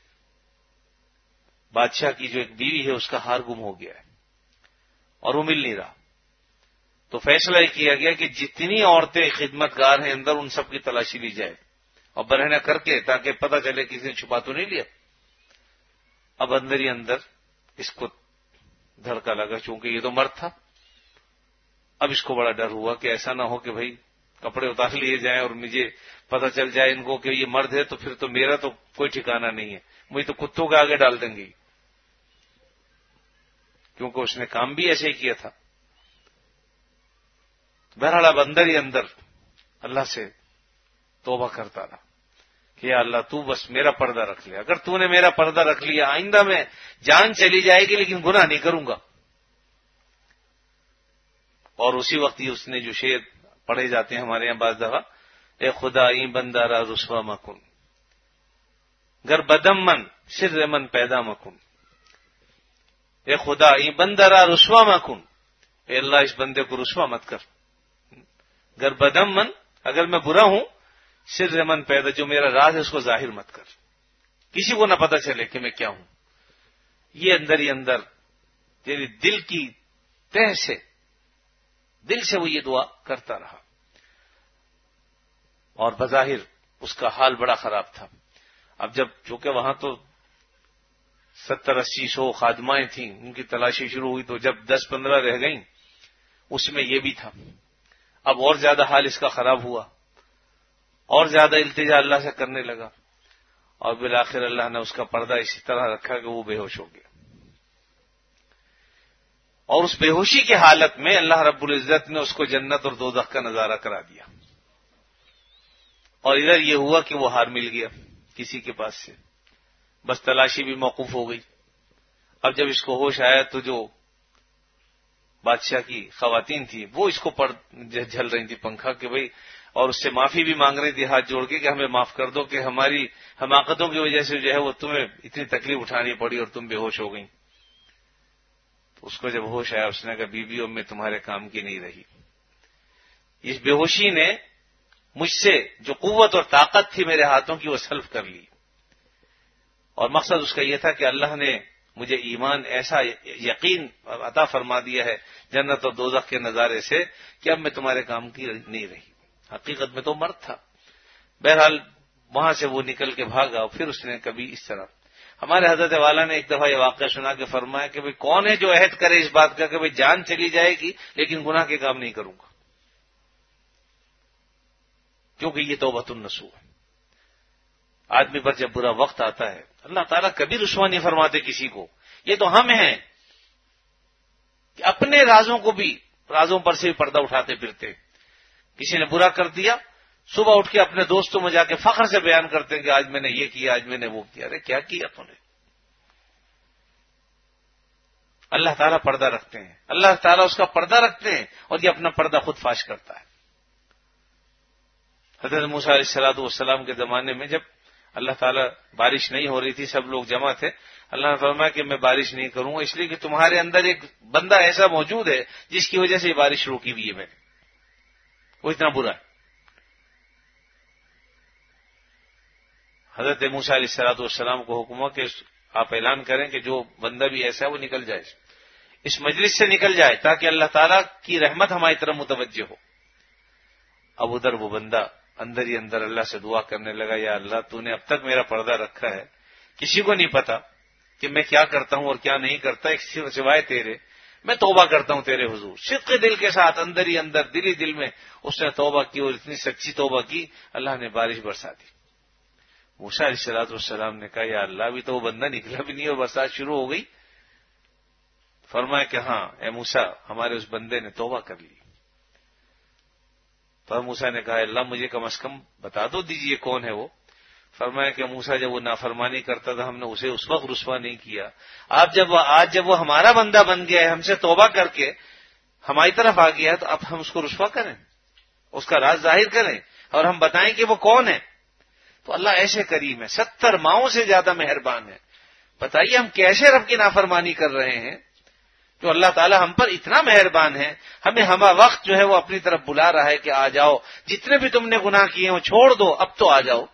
بادشاہ کی جو ایک بیوی ہے اس کا ہار گم ہو گیا ہے اور وہ مل نہیں رہا. تو فیصلہ یہ کیا گیا کہ جتنی عورتیں خدمت گار ہیں اندر ان سب کی تلاشی لی جائے، اور برہنہ کر کے تاکہ پتہ چلے کسی نے چھپا تو نہیں لیا. اب اندر ہی اندر اس کو دھڑکا لگا، چونکہ یہ تو مرد تھا. اب اس کو بڑا ڈر ہوا کہ ایسا نہ ہو کہ بھائی کپڑے اتار لیے جائیں اور مجھے پتہ چل جائے ان کو کہ یہ مرد ہے، تو پھر تو میرا تو کوئی ٹھکانہ نہیں ہے، مجھے تو کتوں کے آگے ڈال دیں گے، کیونکہ اس نے کام بھی ایسے ہی کیا تھا. بہرحال اب اندر ہی اندر اللہ سے توبہ کرتا رہا کہ یا اللہ تو بس میرا پردہ رکھ لے، اگر تو نے میرا پردہ رکھ لیا آئندہ میں جان چلی جائے گی لیکن گناہ نہیں کروں گا. اور اسی وقت ہی اس نے جو شعر پڑھے جاتے ہیں ہمارے یہاں بعض دفعہ، اے خدا این بندہ را رسوا مکن، گر بدم من سر من پیدا مکن. اے خدا این بندہ را رسوا مکن، اے اللہ اس بندے کو رسوا مت کر. گر بدم من، اگر میں برا ہوں، سر من پیدا، جو میرا راز ہے اس کو ظاہر مت کر، کسی کو نہ پتہ چلے کہ میں کیا ہوں. یہ اندر ہی اندر یعنی دل کی تہ سے، دل سے وہ یہ دعا کرتا رہا. اور بظاہر اس کا حال بڑا خراب تھا. اب جب چونکہ وہاں تو 70-80 خادمائیں تھیں، ان کی تلاشی شروع ہوئی، تو جب 10-15 رہ گئیں اس میں یہ بھی تھا. اب اور زیادہ حال اس کا خراب ہوا، اور زیادہ التجا اللہ سے کرنے لگا، اور بالآخر اللہ نے اس کا پردہ اسی طرح رکھا کہ وہ بے ہوش ہو گیا. اور اس بے ہوشی کی حالت میں اللہ رب العزت نے اس کو جنت اور دوزخ کا نظارہ کرا دیا. اور ادھر یہ ہوا کہ وہ ہار مل گیا کسی کے پاس سے، بس تلاشی بھی موقوف ہو گئی. اب جب اس کو ہوش آیا تو جو بادشاہ کی خواتین تھی وہ اس کو جھل رہی تھی پنکھا کہ بھئی، اور اس سے معافی بھی مانگ رہی تھی ہاتھ جوڑ کے کہ ہمیں معاف کر دو کہ ہماری حماقتوں کی وجہ سے جو ہے وہ تمہیں اتنی تکلیف اٹھانی پڑی اور تم بے ہوش ہو گئی. تو اس کو جب ہوش آیا اس نے کہا بیویوں میں تمہارے کام کی نہیں رہی. اس بے ہوشی نے مجھ سے جو قوت اور طاقت تھی میرے ہاتھوں کی وہ سلب کر لی. اور مقصد اس کا یہ تھا کہ اللہ نے مجھے ایمان ایسا یقین عطا فرما دیا ہے جنت اور دوزخ کے نظارے سے کہ اب میں تمہارے کام کی نہیں رہی. حقیقت میں تو مرد تھا. بہرحال وہاں سے وہ نکل کے بھاگا. اور پھر اس نے کبھی اس طرح ہمارے حضرت والا نے ایک دفعہ یہ واقعہ سنا کے فرمایا کہ بھئی کون ہے جو عہد کرے اس بات کا کہ بھئی جان چلی جائے گی لیکن گناہ کے کام نہیں کروں گا، کیونکہ یہ توبۃ النصوح ہے. آدمی پر جب برا وقت آتا ہے اللہ تعالیٰ کبھی رسوا نہیں فرماتے کسی کو. یہ تو ہم ہیں کہ اپنے رازوں پر سے بھی پردہ اٹھاتے پھرتے. کسی نے برا کر دیا، صبح اٹھ کے اپنے دوستوں میں جا کے فخر سے بیان کرتے ہیں کہ آج میں نے یہ کیا، آج میں نے وہ کیا. ارے کیا کیا تم نے؟ اللہ تعالیٰ پردہ رکھتے ہیں، اللہ تعالیٰ اس کا پردہ رکھتے ہیں اور یہ اپنا پردہ خود فاش کرتا ہے. حضرت موسیٰ علیہ السلام کے زمانے میں جب اللہ تعالیٰ بارش نہیں ہو رہی تھی، سب لوگ جمع تھے، اللہ نے فرمایا کہ میں بارش نہیں کروں گا اس لیے کہ تمہارے اندر ایک بندہ ایسا موجود ہے جس کی وجہ سے یہ بارش روکی ہوئی ہے میں نے، وہ اتنا برا ہے. حضرت موسیٰ علیہ السلام کو حکم ہوا کہ آپ اعلان کریں کہ جو بندہ بھی ایسا ہے وہ نکل جائے، اس مجلس سے نکل جائے تاکہ اللہ تعالیٰ کی رحمت ہماری طرف متوجہ ہو. اب ادھر وہ بندہ اندر ہی اندر اللہ سے دعا کرنے لگا، یا اللہ تو نے اب تک میرا پردہ رکھا ہے، کسی کو نہیں پتا کہ میں کیا کرتا ہوں اور کیا نہیں کرتا ایک سوائے تیرے. میں توبہ کرتا ہوں تیرے حضور. صدق دل کے ساتھ اندر ہی اندر دل ہی دل میں اس نے توبہ کی اور اتنی سچی توبہ کی اللہ نے بارش برسا دی. موسیٰ علیہ السلام نے کہا یا اللہ ابھی تو وہ بندہ نکلا بھی نہیں اور برسات شروع ہو گئی. فرمایا کہ ہاں اے موسیٰ ہمارے اس بندے نے توبہ کر لی. تو موسیٰ نے کہا اللہ مجھے کم از کم بتا دو دیجئے کون ہے وہ. فرمایا کہ موسیٰ جب وہ نافرمانی کرتا تھا ہم نے اسے اس وقت رسوا نہیں کیا. آج جب وہ ہمارا بندہ بن گیا ہے، ہم سے توبہ کر کے ہماری طرف آ گیا ہے، تو اب ہم اس کو رسوا کریں، اس کا راز ظاہر کریں اور ہم بتائیں کہ وہ کون ہے. تو اللہ ایسے کریم ہے، 70 ماؤں سے زیادہ مہربان ہے. بتائیے ہم کیسے رب کی نافرمانی کر رہے ہیں جو اللہ تعالی ہم پر اتنا مہربان ہے، ہمیں ہمہ وقت جو ہے وہ اپنی طرف بلا رہا ہے کہ آ جاؤ، جتنے بھی تم نے گناہ کیے ہیں وہ چھوڑ دو، اب تو آ جاؤ،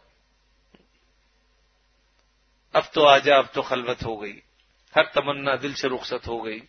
اب تو آ جا، اب تو خلوت ہو گئی، ہر تمنا دل سے رخصت ہو گئی.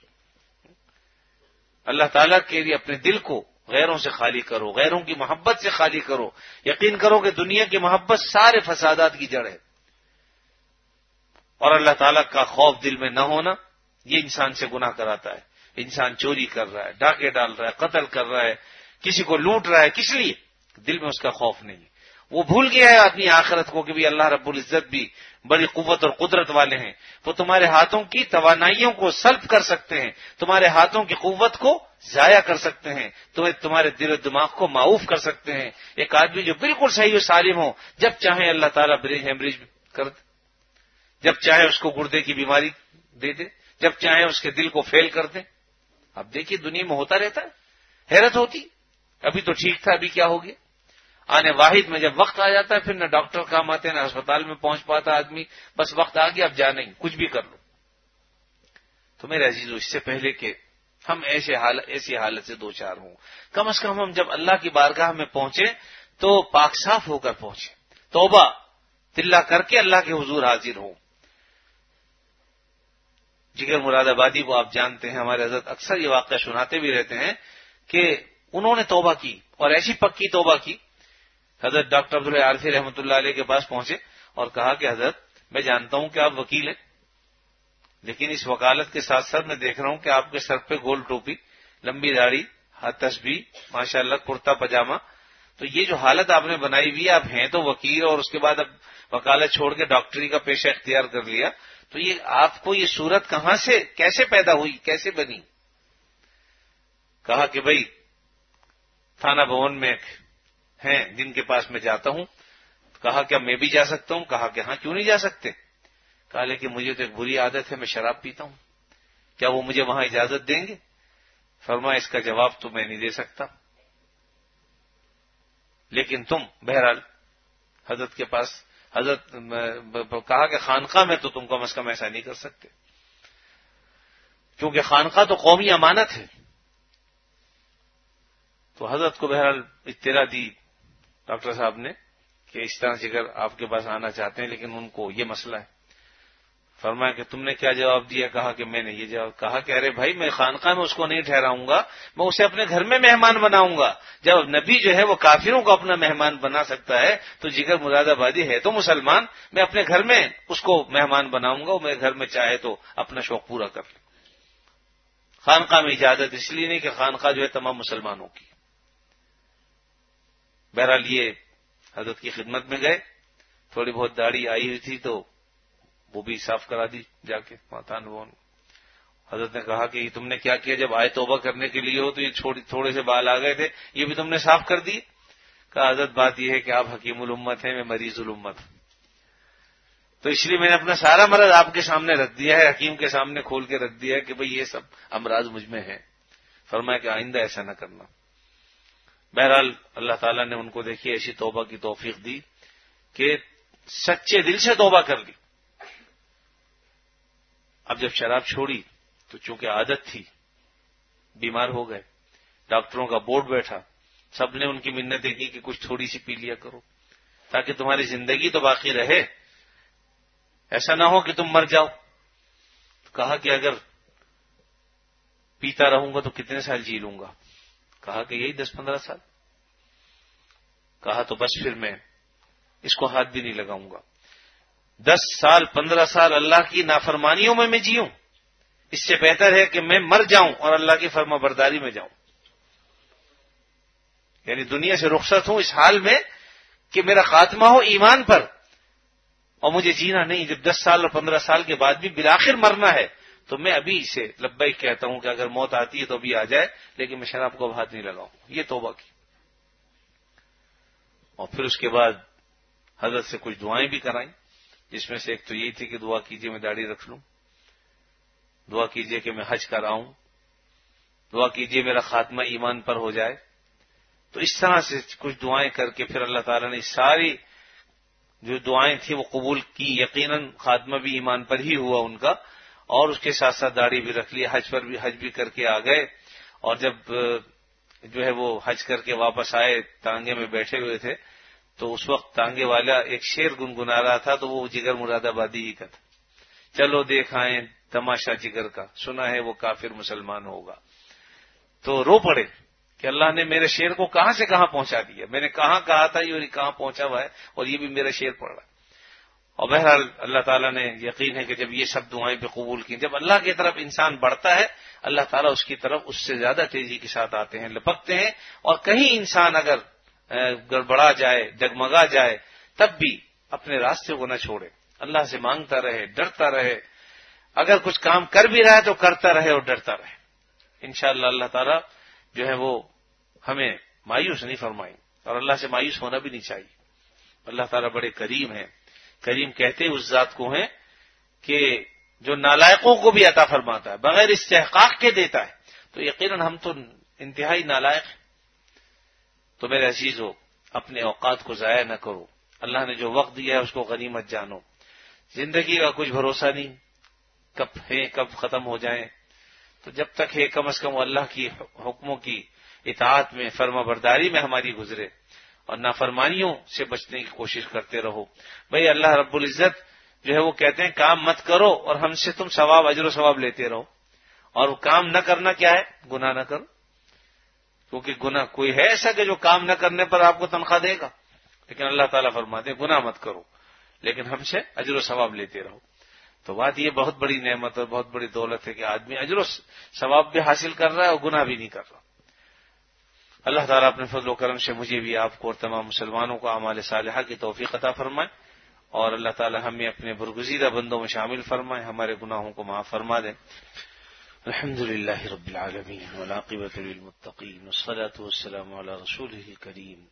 اللہ تعالیٰ کے لیے اپنے دل کو غیروں سے خالی کرو، غیروں کی محبت سے خالی کرو. یقین کرو کہ دنیا کی محبت سارے فسادات کی جڑ ہے، اور اللہ تعالیٰ کا خوف دل میں نہ ہونا یہ انسان سے گناہ کراتا ہے. انسان چوری کر رہا ہے، ڈاکے ڈال رہا ہے، قتل کر رہا ہے، کسی کو لوٹ رہا ہے، کس لیے؟ دل میں اس کا خوف نہیں ہے. وہ بھول گیا ہے آدمی آخرت کو کہ بھی اللہ رب العزت بھی بڑی قوت اور قدرت والے ہیں. وہ تمہارے ہاتھوں کی توانائیوں کو سلب کر سکتے ہیں، تمہارے ہاتھوں کی قوت کو ضائع کر سکتے ہیں، تمہارے دل و دماغ کو معاف کر سکتے ہیں. ایک آدمی جو بالکل صحیح و سالم ہو، جب چاہے اللہ تعالیٰ برین ہیمریج کر دے، جب چاہے اس کو گردے کی بیماری دے دے، جب چاہے اس کے دل کو فیل کر دے. اب دیکھیے دنیا میں ہوتا رہتا ہے، حیرت ہوتی. ابھی تو ٹھیک تھا، ابھی کیا ہو گیا؟ آنے واحد میں جب وقت آ جاتا ہے پھر نہ ڈاکٹر کام آتے ہیں، نہ اسپتال میں پہنچ پاتا آدمی. بس وقت آ گیا، اب جانا ہی، کچھ بھی کر لو. تو میرے عزیزو، اس سے پہلے کہ ہم ایسی حالت سے دو چار ہوں، کم از کم ہم جب اللہ کی بارگاہ میں پہنچے تو پاک صاف ہو کر پہنچے، توبہ تلا کر کے اللہ کے حضور حاضر ہوں. جگر مراد آبادی کو آپ جانتے ہیں، ہمارے حضرت اکثر یہ واقعہ سناتے بھی رہتے ہیں کہ انہوں نے توبہ کی اور ایسی پکی توبہ کی. حضرت ڈاکٹر عبداللہ عارفی رحمۃ اللہ علیہ کے پاس پہنچے اور کہا کہ حضرت میں جانتا ہوں کہ آپ وکیل ہیں، لیکن اس وکالت کے ساتھ ساتھ میں دیکھ رہا ہوں کہ آپ کے سر پہ گول ٹوپی، لمبی داڑھی، ہاتھ تسبیح، ماشاءاللہ کرتا پاجامہ، تو یہ جو حالت آپ نے بنائی ہوئی ہے، آپ ہیں تو وکیل اور اس کے بعد اب وکالت چھوڑ کے ڈاکٹری کا پیشہ اختیار کر لیا، تو یہ آپ کو یہ صورت کہاں سے کیسے پیدا ہوئی، کیسے بنی؟ کہا کہ بھائی تھانہ بھون میں ہیں جن کے پاس میں جاتا ہوں. کہا کیا میں بھی جا سکتا ہوں؟ کہا کہ ہاں، کیوں نہیں جا سکتے؟ کہا لیکن مجھے تو ایک بری عادت ہے، میں شراب پیتا ہوں، کیا وہ مجھے وہاں اجازت دیں گے؟ فرمایا اس کا جواب تو میں نہیں دے سکتا، لیکن تم بہرحال حضرت کے پاس، حضرت کہا کہ خانقاہ میں تو تم کم از کم ایسا نہیں کر سکتے، کیونکہ خانقاہ تو قومی امانت ہے. تو حضرت کو بہرحال اطلاع دی ڈاکٹر صاحب نے کہ اس طرح سے اگر آپ کے پاس آنا چاہتے ہیں لیکن ان کو یہ مسئلہ ہے. فرمایا کہ تم نے کیا جواب دیا؟ کہا کہ میں نے یہ جواب. کہا کہ ارے بھائی میں خانقاہ میں اس کو نہیں ٹھہراؤں گا، میں اسے اپنے گھر میں مہمان بناؤں گا. جب نبی جو ہے وہ کافروں کو اپنا مہمان بنا سکتا ہے تو جگر مراد آبادی ہے تو مسلمان، میں اپنے گھر میں اس کو مہمان بناؤں گا، وہ میرے گھر میں چاہے تو اپنا شوق پورا کر لے. خانقاہ میں اجازت اس لیے نہیں کہ خانقاہ جو ہے تمام مسلمانوں کی. بہرحال یہ حضرت کی خدمت میں گئے، تھوڑی بہت داڑھی آئی ہوئی تھی تو وہ بھی صاف کرا دی جا کے ماتان وہ. حضرت نے کہا کہ یہ تم نے کیا کیا؟ جب آئے توبہ کرنے کے لیے ہو تو یہ تھوڑے سے بال آ گئے تھے، یہ بھی تم نے صاف کر دی؟ کہا حضرت بات یہ ہے کہ آپ حکیم الامت ہیں، میں مریض الامت ہوں، تو اس لیے میں نے اپنا سارا مرض آپ کے سامنے رکھ دیا ہے، حکیم کے سامنے کھول کے رکھ دیا ہے کہ بھئی یہ سب امراض مجھ میں ہیں. فرمایا کہ آئندہ ایسا نہ کرنا. بہرحال اللہ تعالیٰ نے ان کو دیکھی ایسی توبہ کی توفیق دی کہ سچے دل سے توبہ کر لی. اب جب شراب چھوڑی تو چونکہ عادت تھی، بیمار ہو گئے، ڈاکٹروں کا بورڈ بیٹھا، سب نے ان کی منتیں کی کہ کچھ تھوڑی سی پی لیا کرو تاکہ تمہاری زندگی تو باقی رہے، ایسا نہ ہو کہ تم مر جاؤ. تو کہا کہ اگر پیتا رہوں گا تو کتنے سال جی لوں گا؟ کہا کہ یہی 10-15 سال. کہا تو بس پھر میں اس کو ہاتھ بھی نہیں لگاؤں گا. 10 سال 15 سال اللہ کی نافرمانیوں میں جیوں، اس سے بہتر ہے کہ میں مر جاؤں اور اللہ کی فرما برداری میں جاؤں. یعنی دنیا سے رخصت ہوں اس حال میں کہ میرا خاتمہ ہو ایمان پر، اور مجھے جینا نہیں. جب 10 سال اور 15 سال کے بعد بھی بالآخر مرنا ہے تو میں ابھی سے لبیک کہتا ہوں کہ اگر موت آتی ہے تو ابھی آ جائے، لیکن میں شراب کو ہاتھ نہیں لگاؤں. یہ توبہ کی. اور پھر اس کے بعد حضرت سے کچھ دعائیں بھی کرائیں، جس میں سے ایک تو یہی تھی کہ دعا کیجیے میں داڑھی رکھ لوں، دعا کیجیے کہ میں حج کر آؤں، دعا کیجیے میرا خاتمہ ایمان پر ہو جائے. تو اس طرح سے کچھ دعائیں کر کے پھر اللہ تعالیٰ نے ساری جو دعائیں تھیں وہ قبول کی. یقیناً خاتمہ بھی ایمان پر ہی ہوا ان کا، اور اس کے ساتھ ساتھ داڑھی بھی رکھ لی. حج بھی کر کے آ گئے، اور جب جو ہے وہ حج کر کے واپس آئے، تانگے میں بیٹھے ہوئے تھے تو اس وقت تانگے والا ایک شعر گنگنا رہا تھا، تو وہ جگر مراد آبادی ہی کا تھا. چلو دیکھائیں تماشا جگر کا، سنا ہے وہ کافر مسلمان ہوگا. تو رو پڑے کہ اللہ نے میرے شعر کو کہاں سے کہاں پہنچا دیا. میں نے کہاں کہا تھا یہ کہاں پہنچا ہوا ہے، اور یہ بھی میرا شعر پڑھ رہا ہے. اور بہرحال اللہ تعالیٰ نے یقین ہے کہ جب یہ سب دعائیں بھی قبول کی، جب اللہ کی طرف انسان بڑھتا ہے اللہ تعالیٰ اس کی طرف اس سے زیادہ تیزی کے ساتھ آتے ہیں، لپکتے ہیں. اور کہیں انسان اگر گڑبڑا جائے، ڈگمگا جائے، تب بھی اپنے راستے کو نہ چھوڑے، اللہ سے مانگتا رہے، ڈرتا رہے. اگر کچھ کام کر بھی رہا ہے تو کرتا رہے اور ڈرتا رہے. انشاءاللہ اللہ تعالیٰ جو ہے وہ ہمیں مایوس نہیں فرمائیں، اور اللہ سے مایوس ہونا بھی نہیں چاہیے. اللہ تعالیٰ بڑے کریم ہیں. کریم کہتے اس ذات کو ہیں کہ جو نالائقوں کو بھی عطا فرماتا ہے، بغیر استحقاق کے دیتا ہے. تو یقیناً ہم تو انتہائی نالائق ہیں. تو میرے عزیزو، اپنے اوقات کو ضائع نہ کرو. اللہ نے جو وقت دیا ہے اس کو غنیمت جانو. زندگی کا کچھ بھروسہ نہیں، کب ہے کب ختم ہو جائیں. تو جب تک ہے کم از کم اللہ کی حکموں کی اطاعت میں، فرما برداری میں ہماری گزرے، اور نافرمانیوں سے بچنے کی کوشش کرتے رہو. بھئی اللہ رب العزت جو ہے وہ کہتے ہیں کام مت کرو اور ہم سے تم ثواب، اجر و ثواب لیتے رہو. اور کام نہ کرنا کیا ہے؟ گناہ نہ کرو. کیونکہ گناہ کوئی ہے ایسا کہ جو کام نہ کرنے پر آپ کو تنخواہ دے گا؟ لیکن اللہ تعالیٰ فرماتے ہیں گناہ مت کرو لیکن ہم سے اجر و ثواب لیتے رہو. تو بات یہ بہت بڑی نعمت اور بہت بڑی دولت ہے کہ آدمی اجر و ثواب بھی حاصل کر رہا ہے اور گناہ بھی نہیں کر رہا. اللہ تعالیٰ اپنے فضل و کرم سے مجھے بھی، آپ کو اور تمام مسلمانوں کو اعمال صالحہ کی توفیق عطا فرمائے، اور اللہ تعالیٰ ہمیں اپنے برگزیدہ بندوں میں شامل فرمائے، ہمارے گناہوں کو معاف فرما دیں. الحمد للہ رب العالمین والعاقبۃ للمتقین والصلاة والسلام علی رسولہ الکریم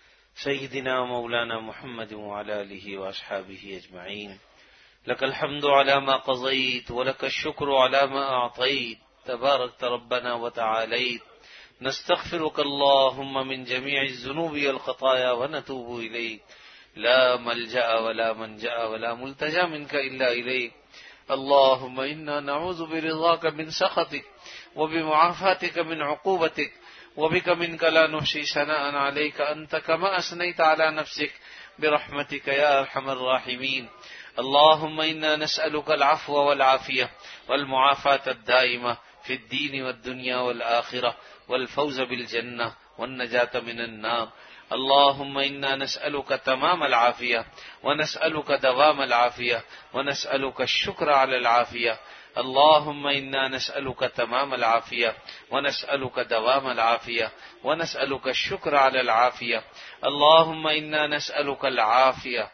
سیدنا مولانا محمد وعلی آلہ واصحابہ اجمعین. لک الحمد علی ما قضیت ولک الشکر علی ما اعطیت تبارکت ربنا وتعالیت. نستغفرك اللهم من جميع الذنوب والخطايا ونتوب إليك. لا ملجأ ولا منجأ ولا ملتجأ منك إلا إليك. اللهم إنا نعوذ برضاك من سخطك وبمعافاتك من عقوبتك وبك منك لا نحصي ثناء عليك أنت كما أثنيت على نفسك برحمتك يا أرحم الراحمين. اللهم إنا نسألك العفو والعافية والمعافاة الدائمة في الدين والدنيا والآخرة والفوز بالجنة والنجاة من النار. اللهم إنا نسألك تمام العافية ونسألك دوام العافية ونسألك الشكر على العافية. اللهم إنا نسألك تمام العافية ونسألك دوام العافية ونسألك الشكر على العافية. اللهم إنا نسألك العافية.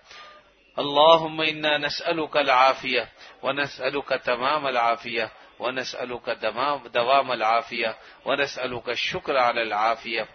اللهم إنا نسألك العافية ونسألك تمام العافية ونسألك دوام العافية ونسألك الشكر على العافية.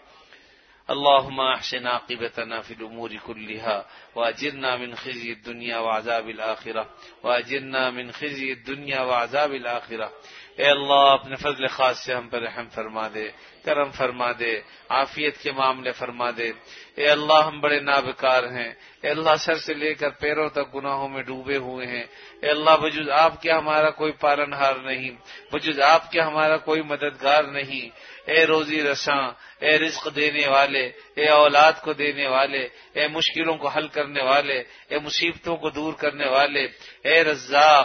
اللهم أحسن عاقبتنا في الأمور كلها وأجرنا من خزي الدنيا وعذاب الآخرة وأجرنا من خزي الدنيا وعذاب الآخرة. اے اللہ اپنے فضل خاص سے ہم پر رحم فرما دے، کرم فرما دے، عافیت کے معاملے فرما دے. اے اللہ ہم بڑے نابکار ہیں. اے اللہ سر سے لے کر پیروں تک گناہوں میں ڈوبے ہوئے ہیں. اے اللہ بجز آپ کے ہمارا کوئی پالن ہار نہیں، بجز آپ کے ہمارا کوئی مددگار نہیں. اے روزی رساں، اے رزق دینے والے، اے اولاد کو دینے والے، اے مشکلوں کو حل کرنے والے، اے مصیبتوں کو دور کرنے والے. اے رزاق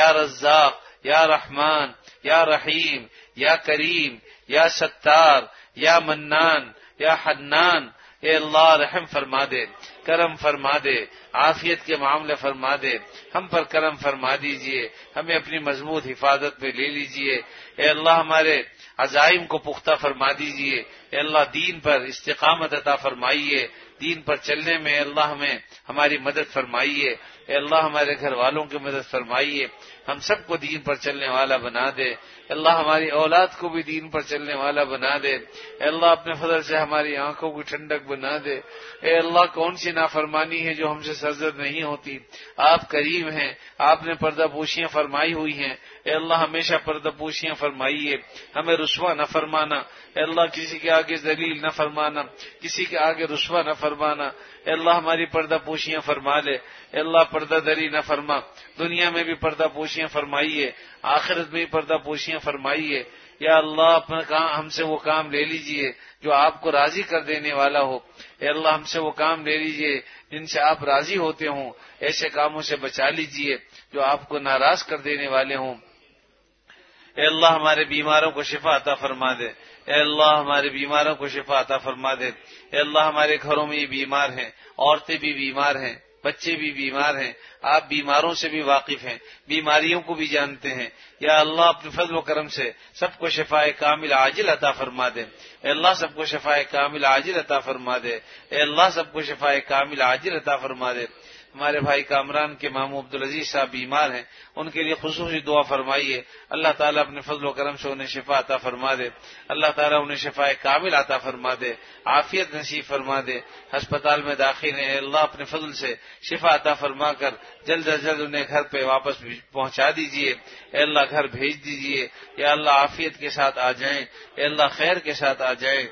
یا رحمان یا رحیم یا کریم یا ستار یا منان یا حنان. اے اللہ رحم فرما دے، کرم فرما دے، عافیت کے معاملے فرما دے. ہم پر کرم فرما دیجئے، ہمیں اپنی مضبوط حفاظت میں لے لیجئے. اے اللہ ہمارے عزائم کو پختہ فرما دیجئے. اے اللہ دین پر استقامت عطا فرمائیے، دین پر چلنے میں اے اللہ ہمیں ہماری مدد فرمائیے. اے اللہ ہمارے گھر والوں کی مدد فرمائیے، ہم سب کو دین پر چلنے والا بنا دے. اے اللہ ہماری اولاد کو بھی دین پر چلنے والا بنا دے. اے اللہ اپنے فضل سے ہماری آنکھوں کی ٹھنڈک بنا دے. اے اللہ کون سی نافرمانی ہے جو ہم سے سرزد نہیں ہوتی. آپ کریم ہیں، آپ نے پردہ پوشیاں فرمائی ہوئی ہیں. اے اللہ ہمیشہ پردہ پوشیاں فرمائیے، ہمیں رسوا نہ فرمانا. اے اللہ کسی کے آگے ذلیل نہ فرمانا، کسی کے آگے رسوا نہ فرمانا. اے اللہ ہماری پردہ پوشیاں فرما لے. اے اللہ پردہ دری نہ فرما، دنیا میں بھی پردہ پوشیاں فرمائیے، آخرت میں بھی پردہ پوشیاں فرمائیے. یا اللہ اپنا ہم سے وہ کام لے لیجئے جو آپ کو راضی کر دینے والا ہو. اے اللہ ہم سے وہ کام لے لیجئے جن سے آپ راضی ہوتے ہوں. ایسے کاموں سے بچا لیجئے جو آپ کو ناراض کر دینے والے ہوں. اے اللہ ہمارے بیماروں کو شفا عطا فرما دے. اے اللہ ہمارے بیماروں کو شفا عطا فرما دے. اے اللہ ہمارے گھروں میں یہ بیمار ہیں، عورتیں بھی بیمار ہیں، بچے بھی بیمار ہیں، آپ بیماروں سے بھی واقف ہیں، بیماریوں کو بھی جانتے ہیں۔ یا اللہ اپنے فضل و کرم سے سب کو شفاء کامل عاجل عطا فرما دے۔ اے اللہ سب کو شفاء کامل عاجل عطا فرما دے۔ اے اللہ سب کو شفاء کامل عاجل عطا فرما دے۔ ہمارے بھائی کامران کے ماموں عبدالعزیز صاحب بیمار ہیں، ان کے لیے خصوصی دعا فرمائیے۔ اللہ تعالیٰ اپنے فضل و کرم سے انہیں شفا عطا فرما دے، اللہ تعالیٰ انہیں شفاء کامل عطا فرما دے، عافیت نصیب فرما دے۔ ہسپتال میں داخل ہیں، اللہ اپنے فضل سے شفا عطا فرما کر جلد از جلد انہیں گھر پہ واپس پہنچا دیجیے۔ اے اللہ گھر بھیج دیجیے، یا اللہ عافیت کے ساتھ آ جائیں، اے اللہ خیر کے ساتھ آ جائیں۔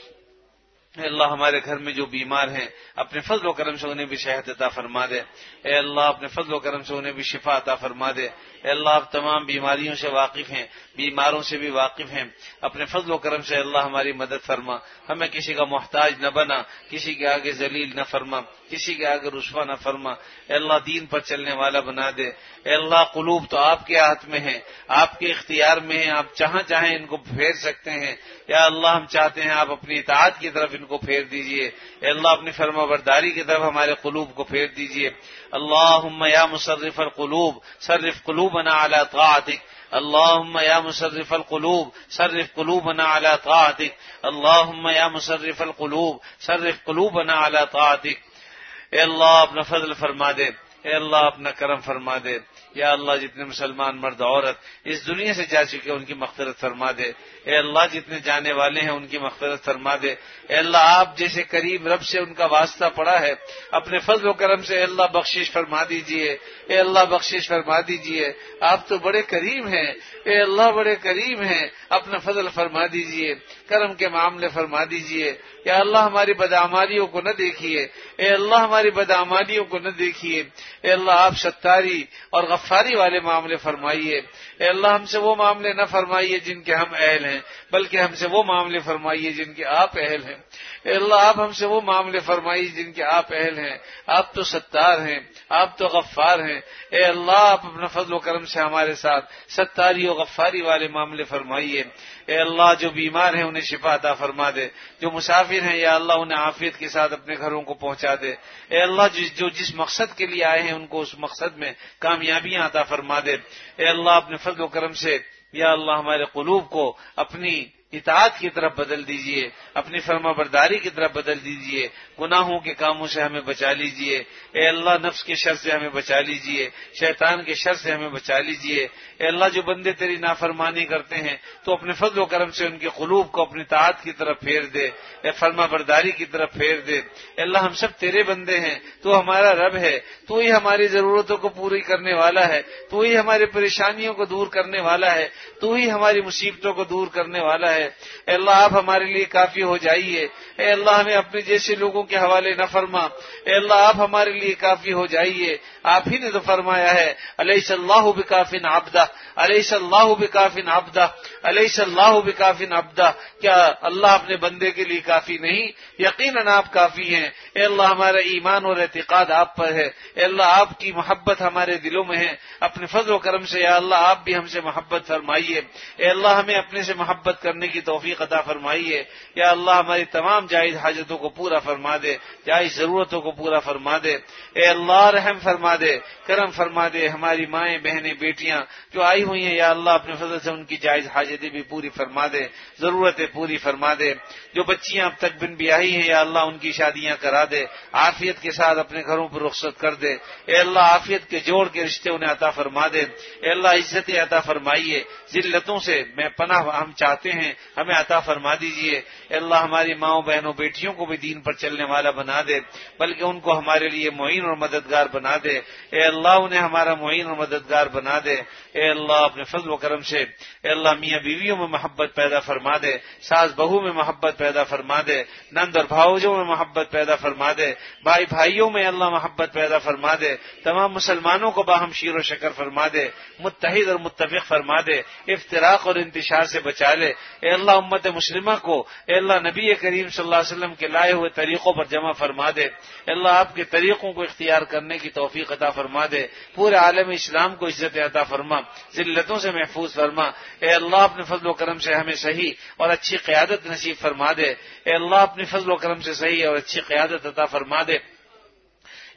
اے اللہ ہمارے گھر میں جو بیمار ہیں اپنے فضل و کرم سے انہیں بھی صحت عطا فرما دے۔ اے اللہ اپنے فضل و کرم سے انہیں بھی شفا عطا فرما دے۔ اے اللہ آپ تمام بیماریوں سے واقف ہیں، بیماروں سے بھی واقف ہیں، اپنے فضل و کرم سے اللہ ہماری مدد فرما، ہمیں کسی کا محتاج نہ بنا، کسی کے آگے ذلیل نہ فرما، کسی کے آگے رسوا نہ فرما۔ اے اللہ دین پر چلنے والا بنا دے۔ اے اللہ قلوب تو آپ کے ہاتھ میں ہیں، آپ کے اختیار میں ہیں، آپ جہاں چاہیں ان کو پھیر سکتے ہیں۔ یا اللہ ہم چاہتے ہیں آپ اپنی اطاعت کی طرف ان کو پھیر دیجئے۔ اے اللہ اپنی فرما برداری کی طرف ہمارے قلوب کو پھیر دیجئے۔ اللہم یا مصرف القلوب صرف قلوبنا علی طاعتک، اللہم یا مصرف القلوب صرف قلوبنا علی طاعتک، اللہم یا مصرف القلوب صرف قلوبنا علی طاعتک۔ اے اللہ اپنا فضل فرما دے، اے اللہ اپنا کرم فرما دے۔ یا اللہ جتنے مسلمان مرد عورت اس دنیا سے جا چکے ان کی مغفرت فرما دے۔ اے اللہ جتنے جانے والے ہیں ان کی مغفرت فرما دے۔ اے اللہ آپ جیسے کریم رب سے ان کا واسطہ پڑا ہے، اپنے فضل و کرم سے اے اللہ بخشش فرما دیجئے۔ اے اللہ بخشش فرما دیجئے، آپ تو بڑے کریم ہیں، اے اللہ بڑے کریم ہیں، اپنا فضل فرما دیجئے، کرم کے معاملے فرما دیجئے۔ یا اللہ ہماری بدعمالیوں کو نہ دیکھیے، اے اللہ ہماری بدعمالیوں کو نہ دیکھیے۔ اے اللہ آپ ستاری اور غفاری والے معاملے فرمائیے۔ اے اللہ ہم سے وہ معاملے نہ فرمائیے جن کے ہم اہل ہیں، بلکہ ہم سے وہ معاملے فرمائیے جن کے آپ اہل ہیں۔ اے اللہ آپ ہم سے وہ معاملے فرمائیے جن کے آپ اہل ہیں۔ آپ تو ستار ہیں، آپ تو غفار ہیں۔ اے اللہ آپ اپنا فضل و کرم سے ہمارے ساتھ ستاری و غفاری والے معاملے فرمائیے۔ اے اللہ جو بیمار ہیں انہیں شفا عطا فرما دے، جو مسافر ہیں یا اللہ انہیں عافیت کے ساتھ اپنے گھروں کو پہنچا دے۔ اے اللہ جو جس مقصد کے لیے آئے ہیں ان کو اس مقصد میں کامیابیاں عطا فرما دے۔ اے اللہ اپنے فضل و کرم سے یا اللہ ہمارے قلوب کو اپنی اطاعت کی طرف بدل دیجئے، اپنی فرما برداری کی طرف بدل دیجئے، گناہوں کے کاموں سے ہمیں بچا لیجئے۔ اے اللہ نفس کے شر سے ہمیں بچا لیجئے، شیطان کے شر سے ہمیں بچا لیجئے۔ اے اللہ جو بندے تیری نافرمانی کرتے ہیں تو اپنے فضل و کرم سے ان کے قلوب کو اپنی طاعت کی طرف پھیر دے، اے فرما برداری کی طرف پھیر دے۔ اے اللہ ہم سب تیرے بندے ہیں، تو ہمارا رب ہے، تو ہی ہماری ضرورتوں کو پوری کرنے والا ہے، تو ہی ہماری پریشانیوں کو دور کرنے والا ہے، تو ہی ہماری مصیبتوں کو دور کرنے والا ہے۔ اے اللہ آپ ہمارے لیے کافی ہو جائیے۔ اے اللہ ہمیں اپنے جیسے لوگوں کے حوالے نہ فرما۔ اے اللہ آپ ہمارے لیے کافی ہو جائیے۔ آپ ہی نے تو فرمایا ہے الیس اللہ بکاف عبدہ، الیس اللہ بکاف عبدہ، الیس اللہ بکاف عبدہ۔ کیا اللہ اپنے بندے کے لیے کافی نہیں؟ یقیناً آپ کافی ہیں۔ اے اللہ ہمارا ایمان اور اعتقاد آپ پر ہے۔ اے اللہ آپ کی محبت ہمارے دلوں میں ہے۔ اپنے فضل و کرم سے یا اللہ آپ بھی ہم سے محبت فرمائیے۔ اے اللہ ہمیں اپنے سے محبت کرنے کی توفیق عطا فرمائیے۔ یا اللہ ہماری تمام جائز حاجتوں کو پورا فرما دے، جائز ضرورتوں کو پورا فرما دے۔ اے اللہ رحم فرما دے، کرم فرما دے۔ ہماری مائیں بہنیں بیٹیاں جو آئی ہوئی ہیں یا اللہ اپنے فضل سے ان کی جائز حاجتیں بھی پوری فرما دے، ضرورتیں پوری فرما دے۔ جو بچیاں اب تک بن بیاہی ہیں یا اللہ ان کی شادیاں کرا دے، عافیت کے ساتھ اپنے گھروں پر رخصت کر دے۔ اے اللہ عافیت کے جوڑ کے رشتے انہیں عطا فرما دے۔ اے اللہ عزت عطا فرمائیے، ذلتوں سے میں پناہ ہم چاہتے ہیں، ہمیں عطا فرما دیجئے۔ اے اللہ ہماری ماؤں بہنوں بیٹیوں کو بھی دین پر چلنے والا بنا دے، بلکہ ان کو ہمارے لیے معین اور مددگار بنا دے۔ اے اللہ انہیں ہمارا معین اور مددگار بنا دے۔ اے اللہ اپنے فضل و کرم سے اے اللہ میاں بیویوں میں محبت پیدا فرما دے، ساس بہو میں محبت پیدا فرما دے، نند اور بھاؤجوں میں محبت پیدا فرما دے، بھائی بھائیوں میں اللہ محبت پیدا فرما دے، تمام مسلمانوں کو باہم شیر و شکر فرما دے، متحد اور متفق فرما دے، افتراق اور انتشار سے بچا لے۔ اے اللہ امت مسلمہ کو اے اللہ نبی کریم صلی اللہ علیہ وسلم کے لائے ہوئے طریقوں پر جمع فرما دے۔ اے اللہ آپ کے طریقوں کو اختیار کرنے کی توفیق عطا فرما دے، پورے عالم اسلام کو عزت عطا فرما، ذلتوں سے محفوظ فرما۔ اے اللہ اپنے فضل و کرم سے ہمیں صحیح اور اچھی قیادت نصیب فرما دے۔ اے اللہ اپنے فضل و کرم سے صحیح اور اچھی قیادت عطا فرما دے۔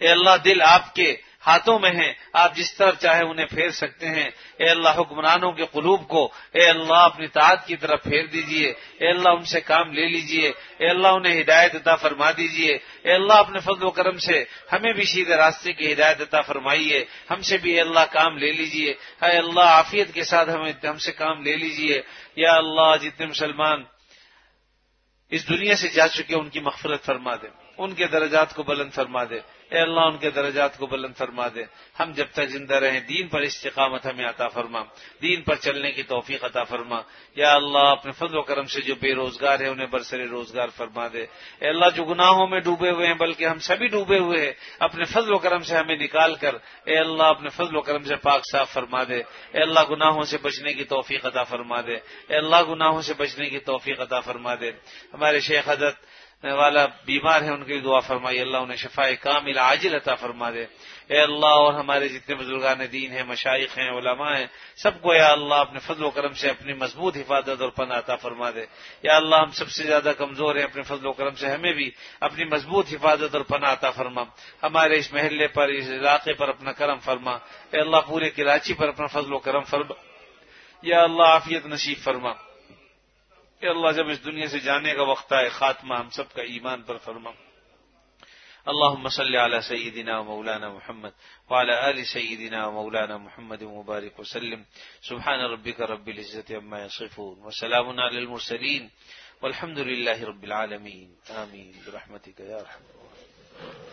اے اللہ دل آپ کے ہاتھوں میں ہیں، آپ جس طرف چاہے انہیں پھیر سکتے ہیں۔ اے اللہ حکمرانوں کے قلوب کو اے اللہ اپنی طاعت کی طرف پھیر دیجئے، اے اللہ ان سے کام لے لیجئے، اے اللہ انہیں ہدایت عطا فرما دیجئے، اے اللہ اپنے فضل و کرم سے ہمیں بھی سیدھے راستے کی ہدایت عطا فرمائیے، ہم سے بھی اے اللہ کام لے لیجئے، اے اللہ عافیت کے ساتھ ہم سے کام لے لیجئے۔ یا اللہ جتنے مسلمان اس دنیا سے جا چکے ان کی مغفرت فرما دے، ان کے درجات کو بلند فرما دے، اے اللہ ان کے درجات کو بلند فرما دے۔ ہم جب تک زندہ رہیں دین پر استقامت ہمیں عطا فرما، دین پر چلنے کی توفیق عطا فرما۔ یا اللہ اپنے فضل و کرم سے جو بے روزگار ہیں انہیں برسر روزگار فرما دے۔ اے اللہ جو گناہوں میں ڈوبے ہوئے ہیں بلکہ ہم سبھی ڈوبے ہوئے ہیں، اپنے فضل و کرم سے ہمیں نکال کر اے اللہ اپنے فضل و کرم سے پاک صاف فرما دے۔ اے اللہ گناہوں سے بچنے کی توفیق عطا فرما دے، اے اللہ گناہوں سے بچنے کی توفیق عطا فرما دے۔ ہمارے شیخ حضرت والا بیمار ہیں ان کی دعا فرمائی، اللہ انہیں شفاء کامل عاجل عطا فرما دے۔ اے اللہ اور ہمارے جتنے بزرگان دین ہیں، مشائخ ہیں، علماء ہیں، سب کو یا اللہ اپنے فضل و کرم سے اپنی مضبوط حفاظت اور پناہ عطا فرما دے۔ یا اللہ ہم سب سے زیادہ کمزور ہیں، اپنے فضل و کرم سے ہمیں بھی اپنی مضبوط حفاظت اور پناہ عطا فرما۔ ہمارے اس محلے پر، اس علاقے پر اپنا کرم فرما۔ اے اللہ پورے کراچی پر اپنا فضل و کرم فرما۔ یا اللہ عافیت نصیب فرما۔ اے اللہ جب اس دنیا سے جانے کا وقت آئے خاتمہ ہم سب کا ایمان پر فرما۔ اللهم صل على سيدنا ومولانا محمد وعلى آل سيدنا ومولانا محمد مبارك وسلم۔ سبحان ربك رب العزة عما يصفون وسلام على المرسلين والحمد لله رب العالمين آمين برحمتك يا ارحم الراحمين۔